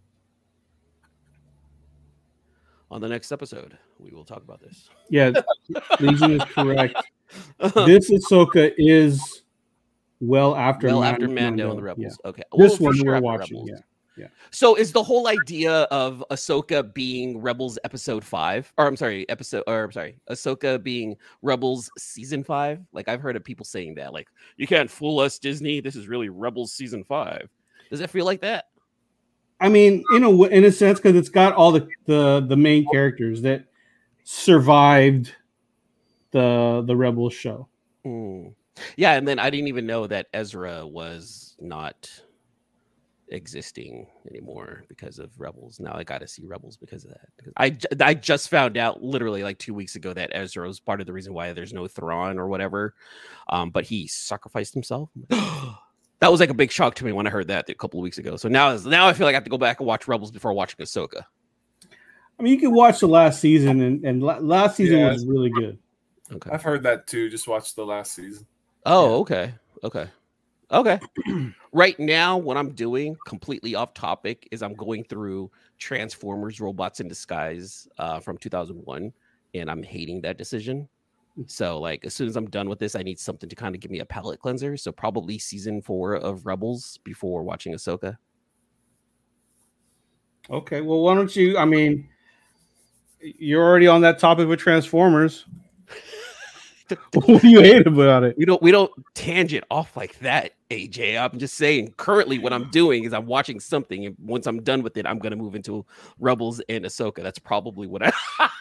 On the next episode, we will talk about this. Yeah, Legion is correct. This Ahsoka is well after Mando and the Rebels. Yeah. Okay. This one we're watching. Rebels. Yeah. So is the whole idea of Ahsoka being Rebels episode 5, Ahsoka being Rebels season 5? Like I've heard of people saying that, like, you can't fool us, Disney. This is really Rebels season 5. Does it feel like that? I mean, in a sense, because it's got all the main characters that survived the Rebels show. Yeah, and then I didn't even know that Ezra was not existing anymore because of Rebels. Now I got to see Rebels because of that. Because I just found out literally like 2 weeks ago that Ezra was part of the reason why there's no Thrawn or whatever. But he sacrificed himself. That was like a big shock to me when I heard that a couple of weeks ago. So now I feel like I have to go back and watch Rebels before watching Ahsoka. I mean, you can watch the last season, and last season was really good. Okay, I've heard that too. Just watch the last season. Oh, okay. Right now, what I'm doing, completely off topic, is I'm going through Transformers: Robots in Disguise from 2001, and I'm hating that decision. So, like, as soon as I'm done with this, I need something to kind of give me a palate cleanser. So, probably season 4 of Rebels before watching Ahsoka. Okay, well, why don't you? I mean, you're already on that topic with Transformers. What do you hate about it? We don't tangent off like that, AJ. I'm just saying. Currently, what I'm doing is I'm watching something, and once I'm done with it, I'm gonna move into Rebels and Ahsoka. That's probably what I.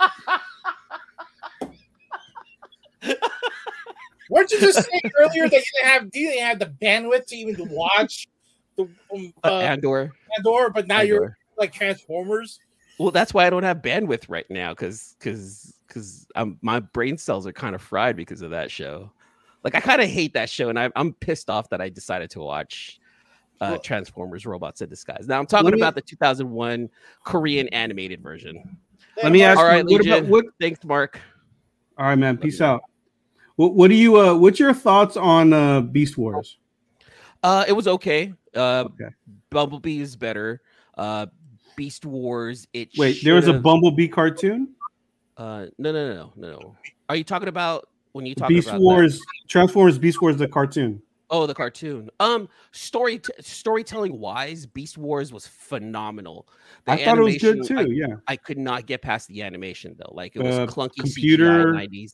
Weren't you just saying earlier that you didn't have the bandwidth to even watch the Andor, but now you're like Transformers? Well, that's why I don't have bandwidth right now because my brain cells are kind of fried because of that show. Like I kind of hate that show, and I'm pissed off that I decided to watch Transformers: Robots in Disguise. Now I'm talking about the 2001 Korean animated version. Let me ask. All right, Legion. Thanks, Mark. All right, man. Peace out. What do you? What's your thoughts on Beast Wars? It was okay. Bumblebee is better. Beast Wars. There was a Bumblebee cartoon. No. Are you talking about when you talk Beast about Wars? Transformers Beast Wars, the cartoon. Oh, the cartoon. Storytelling wise, Beast Wars was phenomenal. I thought it was good too. I could not get past the animation though. Like it was clunky computer CGI 90s.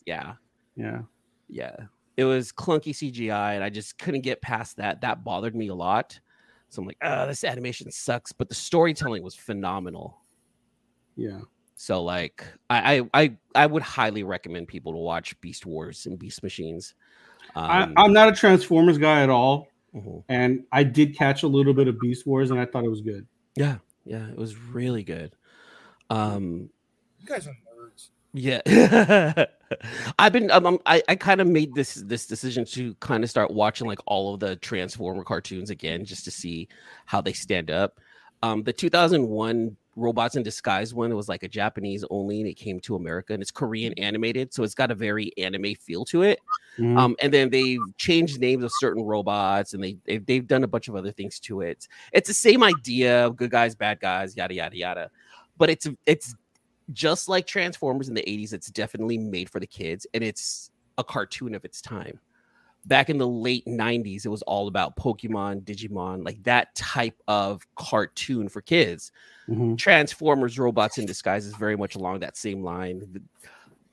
Yeah. It was clunky CGI, and I just couldn't get past that. That bothered me a lot. So I'm like, this animation sucks, but the storytelling was phenomenal. Yeah. So like, I would highly recommend people to watch Beast Wars and Beast Machines. I'm not a Transformers guy at all, and I did catch a little bit of Beast Wars, and I thought it was good. Yeah, it was really good. You guys are nerds. Yeah. I've been I kind of made this decision to kind of start watching like all of the Transformer cartoons again just to see how they stand up. The 2001 Robots in Disguise one, it was like a Japanese only, and it came to America, and it's Korean animated, so it's got a very anime feel to it. And then they've changed names of certain robots, and they've done a bunch of other things to it. It's the same idea of good guys, bad guys, yada yada yada, but it's just like Transformers in the 80s. It's definitely made for the kids, and it's a cartoon of its time. Back in the late 90s, it was all about Pokemon, Digimon, like that type of cartoon for kids. Transformers Robots in Disguise is very much along that same line.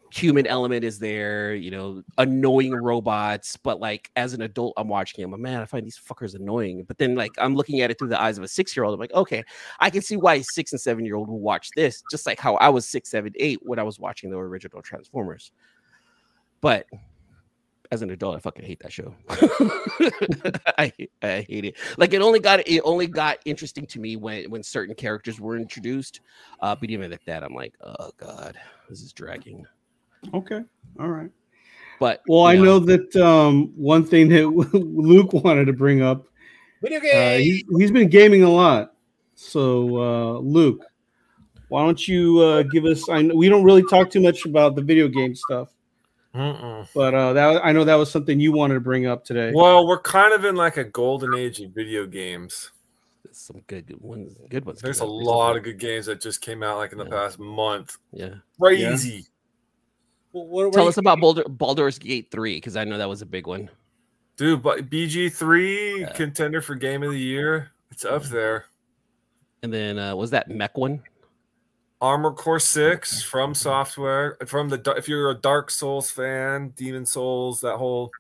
human element is there, you know, annoying robots, but like as an adult, I'm watching them. Man, I find these fuckers annoying. But then like I'm looking at it through the eyes of a 6-year-old. I'm like, okay, I can see why a 6 and 7-year-old will watch this, just like how I was 6, 7, 8 when I was watching the original Transformers. But as an adult, I fucking hate that show. I hate it. Like it only got interesting to me when certain characters were introduced. But even at that, I'm like, oh god, this is dragging. Okay, all right. But well, I know that one thing that Luke wanted to bring up. Video game. He's been gaming a lot. So Luke, why don't you give us? We don't really talk too much about the video game stuff. But I know that was something you wanted to bring up today. Well, we're kind of in like a golden age of video games. Some good ones. There's a lot of good games that just came out like in the past month. Yeah, crazy. Yeah. Well, tell us about Baldur's Gate 3 because I know that was a big one. Dude, but BG3 contender for Game of the Year. It's up there. And then was that Mech one? Armored Core 6 from Software. If you're a Dark Souls fan, Demon Souls, that whole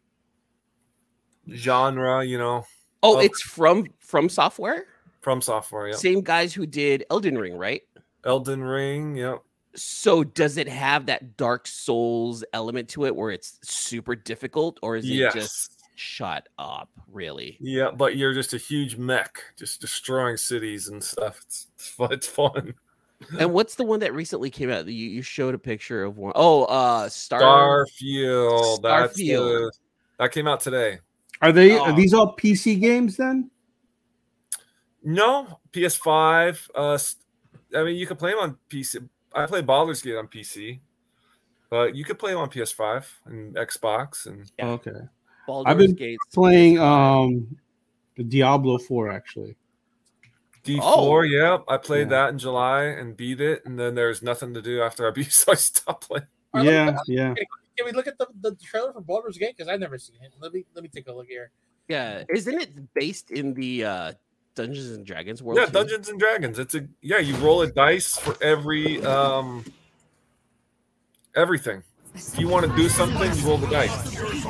genre, you know. Oh, it's from Software? From Software, yeah. Same guys who did Elden Ring, right? Elden Ring, yep. So does it have that Dark Souls element to it where it's super difficult, or is it just shut up, really? Yeah, but you're just a huge mech, just destroying cities and stuff. It's fun. And what's the one that recently came out? You showed a picture of one. Oh, Starfield. That came out today. Are these all PC games then? No, PS5. I mean, you can play them on PC. I play Baldur's Gate on PC, but you could play them on PS5 and Xbox. And okay, Baldur's I've been Gate's playing the Diablo 4 actually. D4, yeah. I played that in July and beat it, and then there's nothing to do after I beat, so I stopped playing. Yeah. Can we look at the trailer for Baldur's Gate? Because I've never seen it. Let me take a look here. Yeah, isn't it based in the Dungeons and Dragons world? Yeah, too? Dungeons and Dragons. You roll a dice for every everything. If you want to do something, you roll the dice.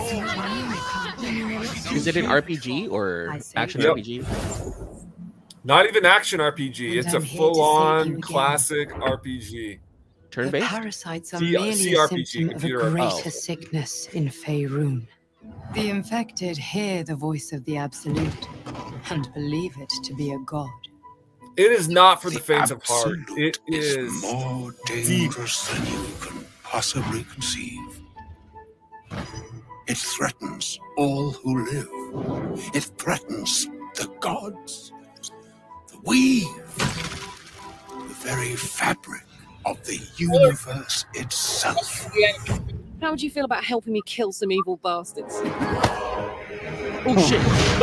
Is it an RPG or action RPG? Not even action RPG. It's a full-on classic RPG. Turn-based? Parasites are merely a symptom of a greater sickness in Faerun. The infected hear the voice of the Absolute and believe it to be a god. It is not for the faint of heart. It is more dangerous than you can possibly conceive. It threatens all who live. It threatens the gods. The very fabric of the universe itself. How would you feel about helping me kill some evil bastards? Oh shit.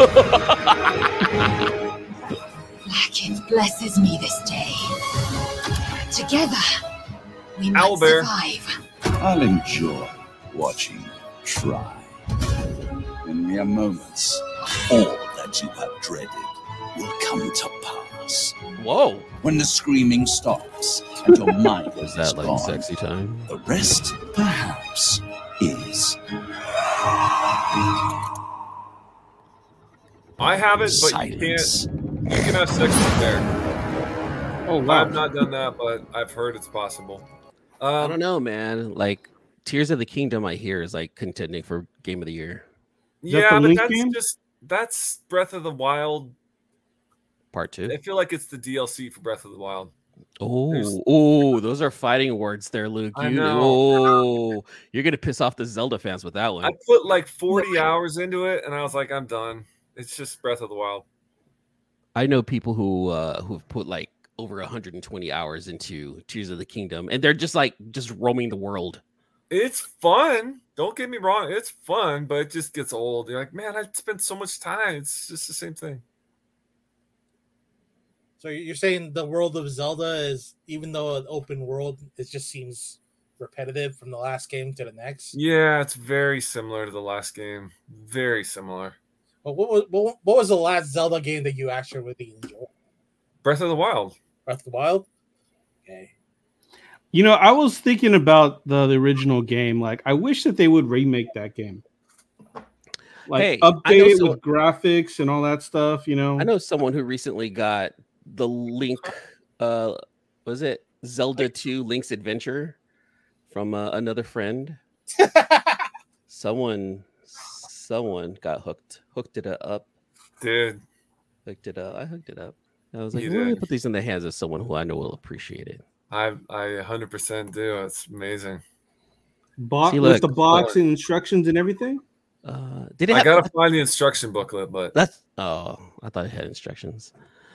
Blackett blesses me this day. Together, we might survive. I'll enjoy watching you try. In mere moments, all that you have dreaded will come to pass. Whoa. When the screaming stops and your mind was that like gone, sexy time? The rest, perhaps, is I haven't, but silence. You can have sex with there. Oh wow. I've not done that, but I've heard it's possible. I don't know, man. Like Tears of the Kingdom, I hear is like contending for Game of the Year. Yeah, but that's Breath of the Wild Part 2. I feel like it's the DLC for Breath of the Wild. Oh, those are fighting words there, Luke. You're gonna piss off the Zelda fans with that one. I put like 40 hours into it, and I was like, I'm done. It's just Breath of the Wild. I know people who've put like over 120 hours into Tears of the Kingdom, and they're just roaming the world. It's fun. Don't get me wrong. It's fun, but it just gets old. You're like, man, I spent so much time. It's just the same thing. So you're saying the world of Zelda is, even though an open world, it just seems repetitive from the last game to the next? Yeah, it's very similar to the last game. Very similar. But what was the last Zelda game that you actually really enjoyed? Breath of the Wild. Breath of the Wild? Okay. You know, I was thinking about the original game. Like, I wish that they would remake that game. Like, update it with graphics and all that stuff, you know? I know someone who recently got the Link, was it Zelda 2 Link's Adventure from another friend? Someone got hooked it up. Dude. Hooked it up. I hooked it up. I was like, let me put these in the hands of someone who I know will appreciate it. I 100% do. It's amazing. With the box and instructions and everything? Did it I gotta find the instruction booklet, but I thought it had instructions.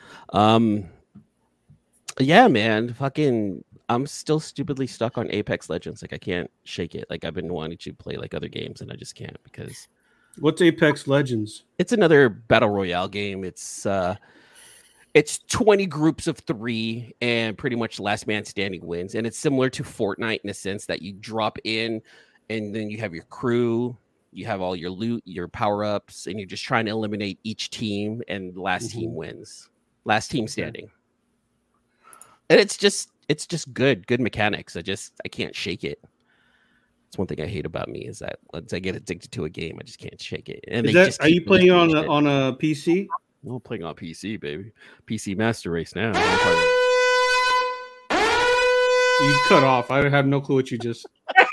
Yeah, man. Fucking I'm still stupidly stuck on Apex Legends. Like I can't shake it. Like I've been wanting to play like other games and I just can't because what's Apex Legends? It's another battle royale game. It's 20 groups of 3 and pretty much last man standing wins. And it's similar to Fortnite in a sense that you drop in and then you have your crew, you have all your loot, your power-ups, and you're just trying to eliminate each team and the last team wins. Last team standing. And it's just good mechanics. I can't shake it. It's one thing I hate about me is that once I get addicted to a game, I just can't shake it. And are you playing on a PC? I'm playing on PC, baby. PC Master Race now. You cut off. I have no clue what you just.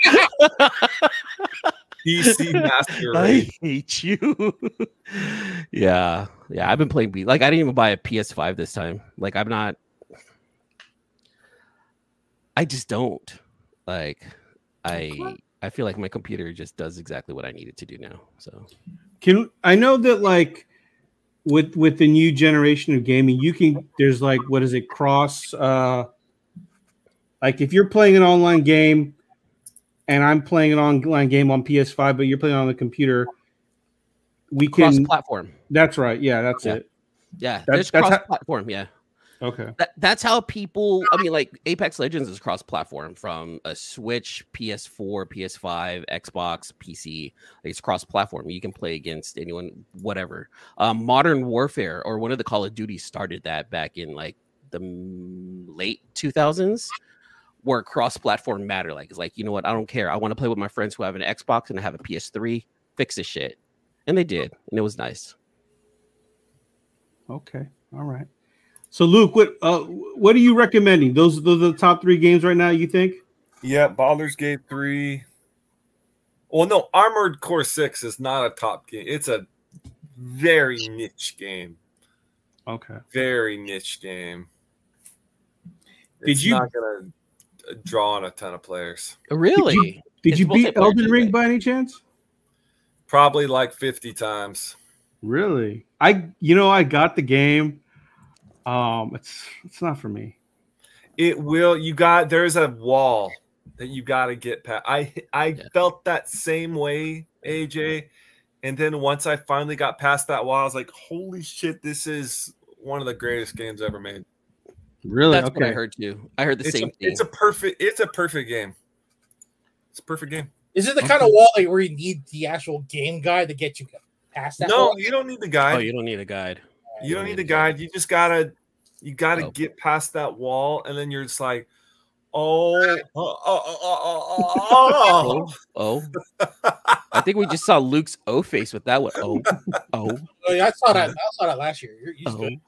PC Master Race. I hate you. Yeah. I've been playing. Like I didn't even buy a PS5 this time. Like I'm not. I just don't like. I feel like my computer just does exactly what I need it to do now. So I know that like. With the new generation of gaming, there's like what is it cross like if you're playing an online game and I'm playing an online game on PS5 but you're playing on the computer, we can cross platform. That's right. Yeah, that's it. Yeah, there's cross platform. Yeah. Okay. That's how people. I mean, like Apex Legends is cross-platform from a Switch, PS4, PS5, Xbox, PC. It's cross-platform. You can play against anyone, whatever. Modern Warfare or one of the Call of Duty started that back in like the late 2000s, where cross-platform mattered. Like it's like, you know what? I don't care. I want to play with my friends who have an Xbox and I have a PS3. Fix this shit, and they did, and it was nice. Okay. All right. So, Luke, what are you recommending? Those are the top 3 games right now, you think? Yeah, Baldur's Gate 3. Well, no, Armored Core 6 is not a top game. It's a very niche game. Okay. Very niche game. Did you not going to draw on a ton of players. Really? Did you beat Elden Ring by any chance? Probably like 50 times. Really? I got the game. It's not for me. It will. There's a wall that you got to get past. I felt that same way, AJ. And then once I finally got past that wall, I was like, holy shit, this is one of the greatest games ever made. Really? That's what I heard too. I heard the same thing. It's a perfect game. It's a perfect game. Is it the kind of wall where you need the actual game guide to get you past that? No, you don't need the guide. Oh, you don't need a guide. You don't need a guide. You just gotta get past that wall, and then you're just like, oh. I think we just saw Luke's O face with that one. Oh. Yeah, I saw that last year. You're good.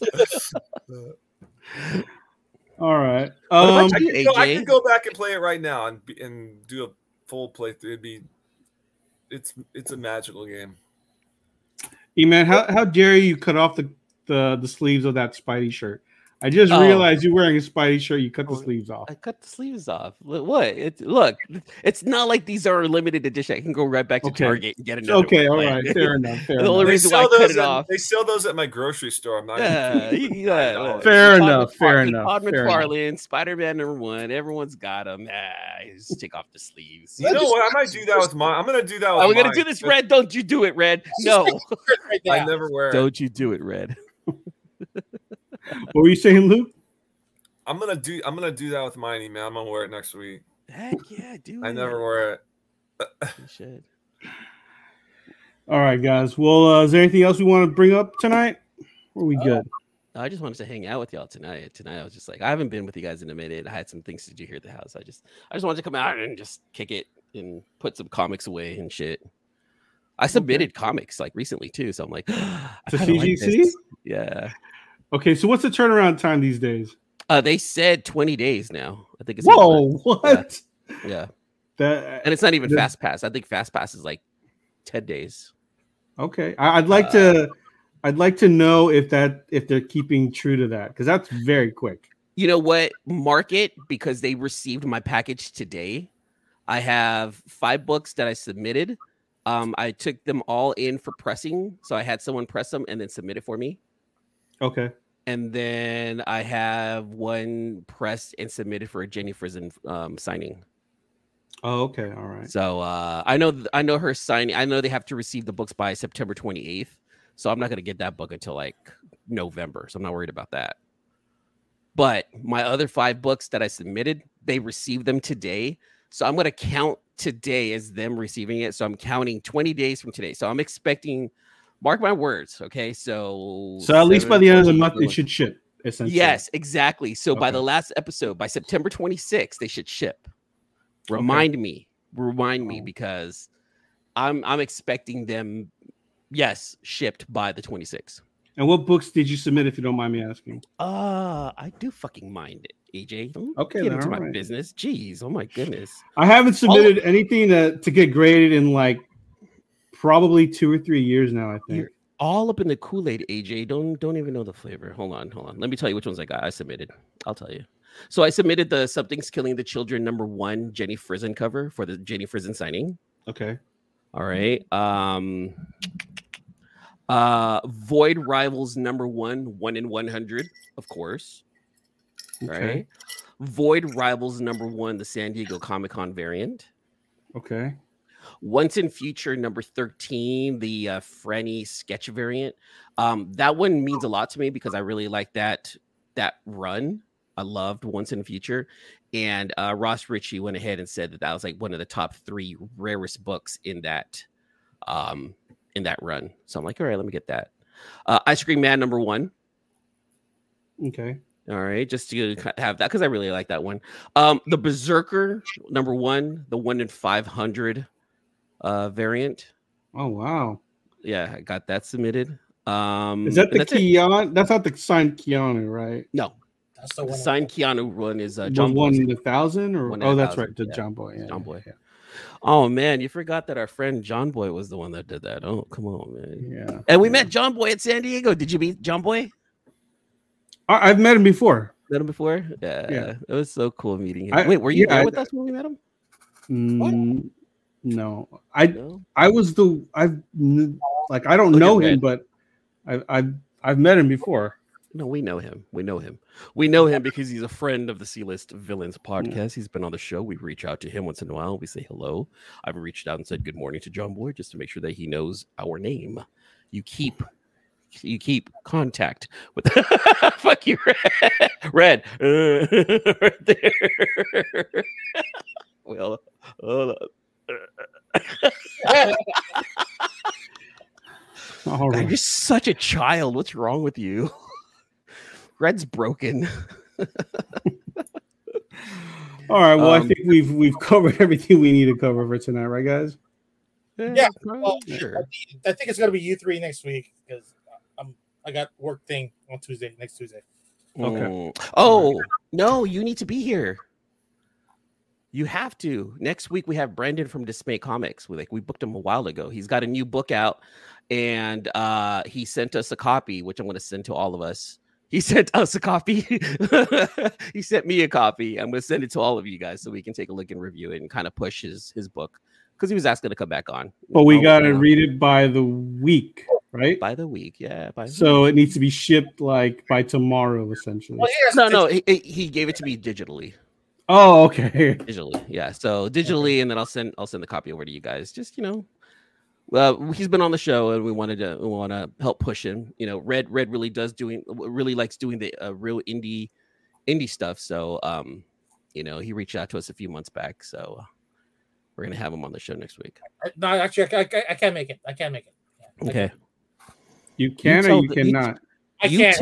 All right. I can go back and play it right now and do a full playthrough. It's a magical game. E-Man, how dare you cut off the sleeves of that Spidey shirt? I just realized you're wearing a Spidey shirt. You cut the sleeves off. I cut the sleeves off. What? It's not like these are a limited edition. I can go right back to Target and get another. Okay, all right, fair enough. The only reason why I cut it off. They sell those at my grocery store. I'm not. Fair enough. Todd McFarlane, Spider-Man #1. Everyone's got them. Just take off the sleeves. You know what? I might do that with mine. I'm gonna do that with. We're gonna do this, Red. Don't you do it, Red? No, I never wear it. Don't you do it, Red? What were you saying, Luke? I'm gonna do that with mine, man. I'm gonna wear it next week. Heck yeah, dude. I never wear it. You should. All right, guys. Well, is there anything else we want to bring up tonight? Or are we good? I just wanted to hang out with y'all tonight. Tonight I was just like, I haven't been with you guys in a minute. I had some things to do here at the house. I just wanted to come out and just kick it and put some comics away and shit. I submitted comics like recently too, so I'm like, to CGC? Like yeah. Okay, so what's the turnaround time these days? They said 20 days now. I think it's what? Yeah. And it's not even Fast Pass. I think Fast Pass is like 10 days. Okay. I'd like to know if they're keeping true to that, because that's very quick. You know what? Mark it, because they received my package today. I have 5 books that I submitted. I took them all in for pressing, so I had someone press them and then submit it for me. Okay. And then I have one pressed and submitted for a Jenny Frison signing. Oh, okay. All right. So I know her signing. I know they have to receive the books by September 28th. So I'm not going to get that book until like November. So I'm not worried about that. But my other 5 books that I submitted, they received them today. So I'm going to count today as them receiving it. So I'm counting 20 days from today. So I'm expecting, mark my words. Okay. So at least by the end of the month, it should ship. Essentially. Yes, exactly. So by the last episode, by September 26th, they should ship. Remind me, because I'm expecting them, yes, shipped by the 26th. And what books did you submit, if you don't mind me asking? I do fucking mind it, AJ. Okay, get into my business. Jeez, oh my goodness. I haven't submitted anything to get graded in like probably 2 or 3 years now, I think. You're all up in the Kool-Aid, AJ. Don't even know the flavor. Hold on. Let me tell you which ones I submitted. I'll tell you. So I submitted the Something's Killing the Children #1 Jenny Frison cover for the Jenny Frison signing. Okay. All right. Void Rivals #1 1 in 100, of course. Okay. Right. Void Rivals #1, the San Diego Comic-Con variant. Okay. Once in Future #13, the Franny sketch variant. That one means a lot to me because I really like that run. I loved Once in Future, and Ross Ritchie went ahead and said that was like one of the top 3 rarest books in that run. So I'm like, all right, let me get that. Ice Cream Man #1. Okay. All right, just to have that because I really like that one. The Berserker #1, the 1 in 500 variant. Oh wow. Yeah, I got that submitted. Is that the Keanu? That's not the signed Keanu, right? No. That's the one. The signed Keanu one is John Boy. 1 in 1,000 or that's right, the John Boy. Yeah, John Boy. Yeah. Oh man, you forgot that our friend John Boy was the one that did that. Oh, come on, man. Yeah. And we met John Boy at San Diego. Did you meet John Boy? I've met him before. Met him before? Yeah. It was so cool meeting him. Wait, were you there with us when we met him? No. I don't know him, but I've met him before. No, we know him. We know him because he's a friend of the C-List Villains podcast. He's been on the show. We reach out to him once in a while. We say hello. I've reached out and said good morning to John Boy just to make sure that he knows our name. You keep contact with fuck you, Red. Right there. Well, hold on. All right. You're such a child. What's wrong with you? Red's broken. All right. Well, I think we've covered everything we need to cover for tonight, right, guys? Yeah. Well, sure. I think it's gonna be U3 next week because I got work thing on next Tuesday. Okay. Oh no, you need to be here. You have to. Next week we have Brandon from Dismay Comics. We booked him a while ago. He's got a new book out, and he sent us a copy, which I'm going to send to all of us. He sent us a copy. He sent me a copy. I'm going to send it to all of you guys so we can take a look and review it and kind of push his book because he was asking to come back on. But we got to read it by the week, right? By the week, yeah. So it needs to be shipped like by tomorrow, essentially. Well, no. He gave it to me digitally. Oh, okay. Digitally, yeah. So digitally, and then I'll send the copy over to you guys. Just he's been on the show, and we want to help push him. Red really likes doing the real indie stuff. So he reached out to us a few months back. So we're gonna have him on the show next week. No, actually, I can't make it. I can't make it. Okay. You can or you cannot. I can't.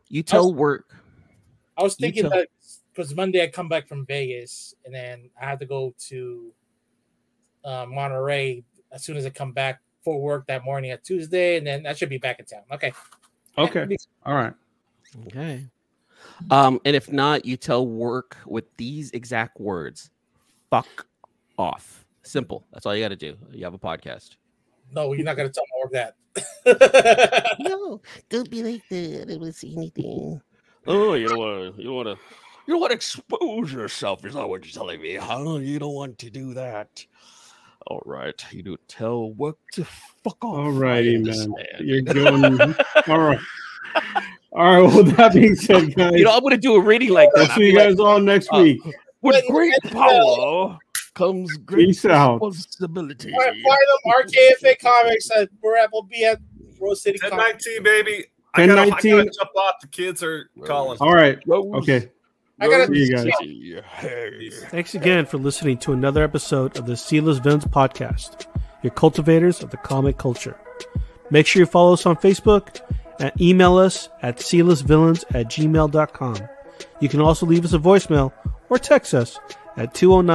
You tell work. I was thinking that because Monday I come back from Vegas and then I have to go to Monterey as soon as I come back for work that morning at Tuesday, and then I should be back in town. Okay. All right. Okay. And if not, you tell work with these exact words: "Fuck off." Simple. That's all you got to do. You have a podcast. No, you're not gonna tell my work that. No, don't be like that. I don't want to see anything. Oh, you don't want to expose yourself. Is that what you're telling me? Huh? You don't want to do that. All right, you do tell work to fuck off. All righty, man. You're going. All right. All right. Well, that being said, guys, I'm going to do a reading like that. I'll see you guys all next week. With great power comes great responsibility. Find them RKFA Comics at we'll be at Rose City. 10-19, baby. 10-19. I gotta jump off. The kids are calling. All right. Okay. I gotta see you guys. Thanks again for listening to another episode of the Sealess Villains podcast, your cultivators of the comic culture. Make sure you follow us on Facebook and email us at sealessvillains@gmail.com. You can also leave us a voicemail or text us at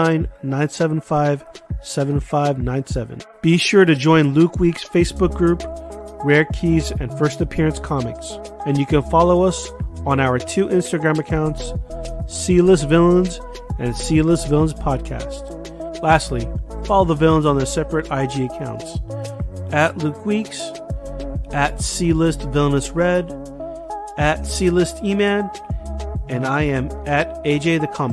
209-975-7597. Be sure to join Luke Week's Facebook group, Rare Keys and First Appearance Comics. And you can follow us on our 2 Instagram accounts, Sealess Villains and Sealess Villains Podcast. Lastly, follow the villains on their separate IG accounts, at Luke Weeks, at C-List Villainous Red, at C-List E-Man, and I am at AJ the Comic.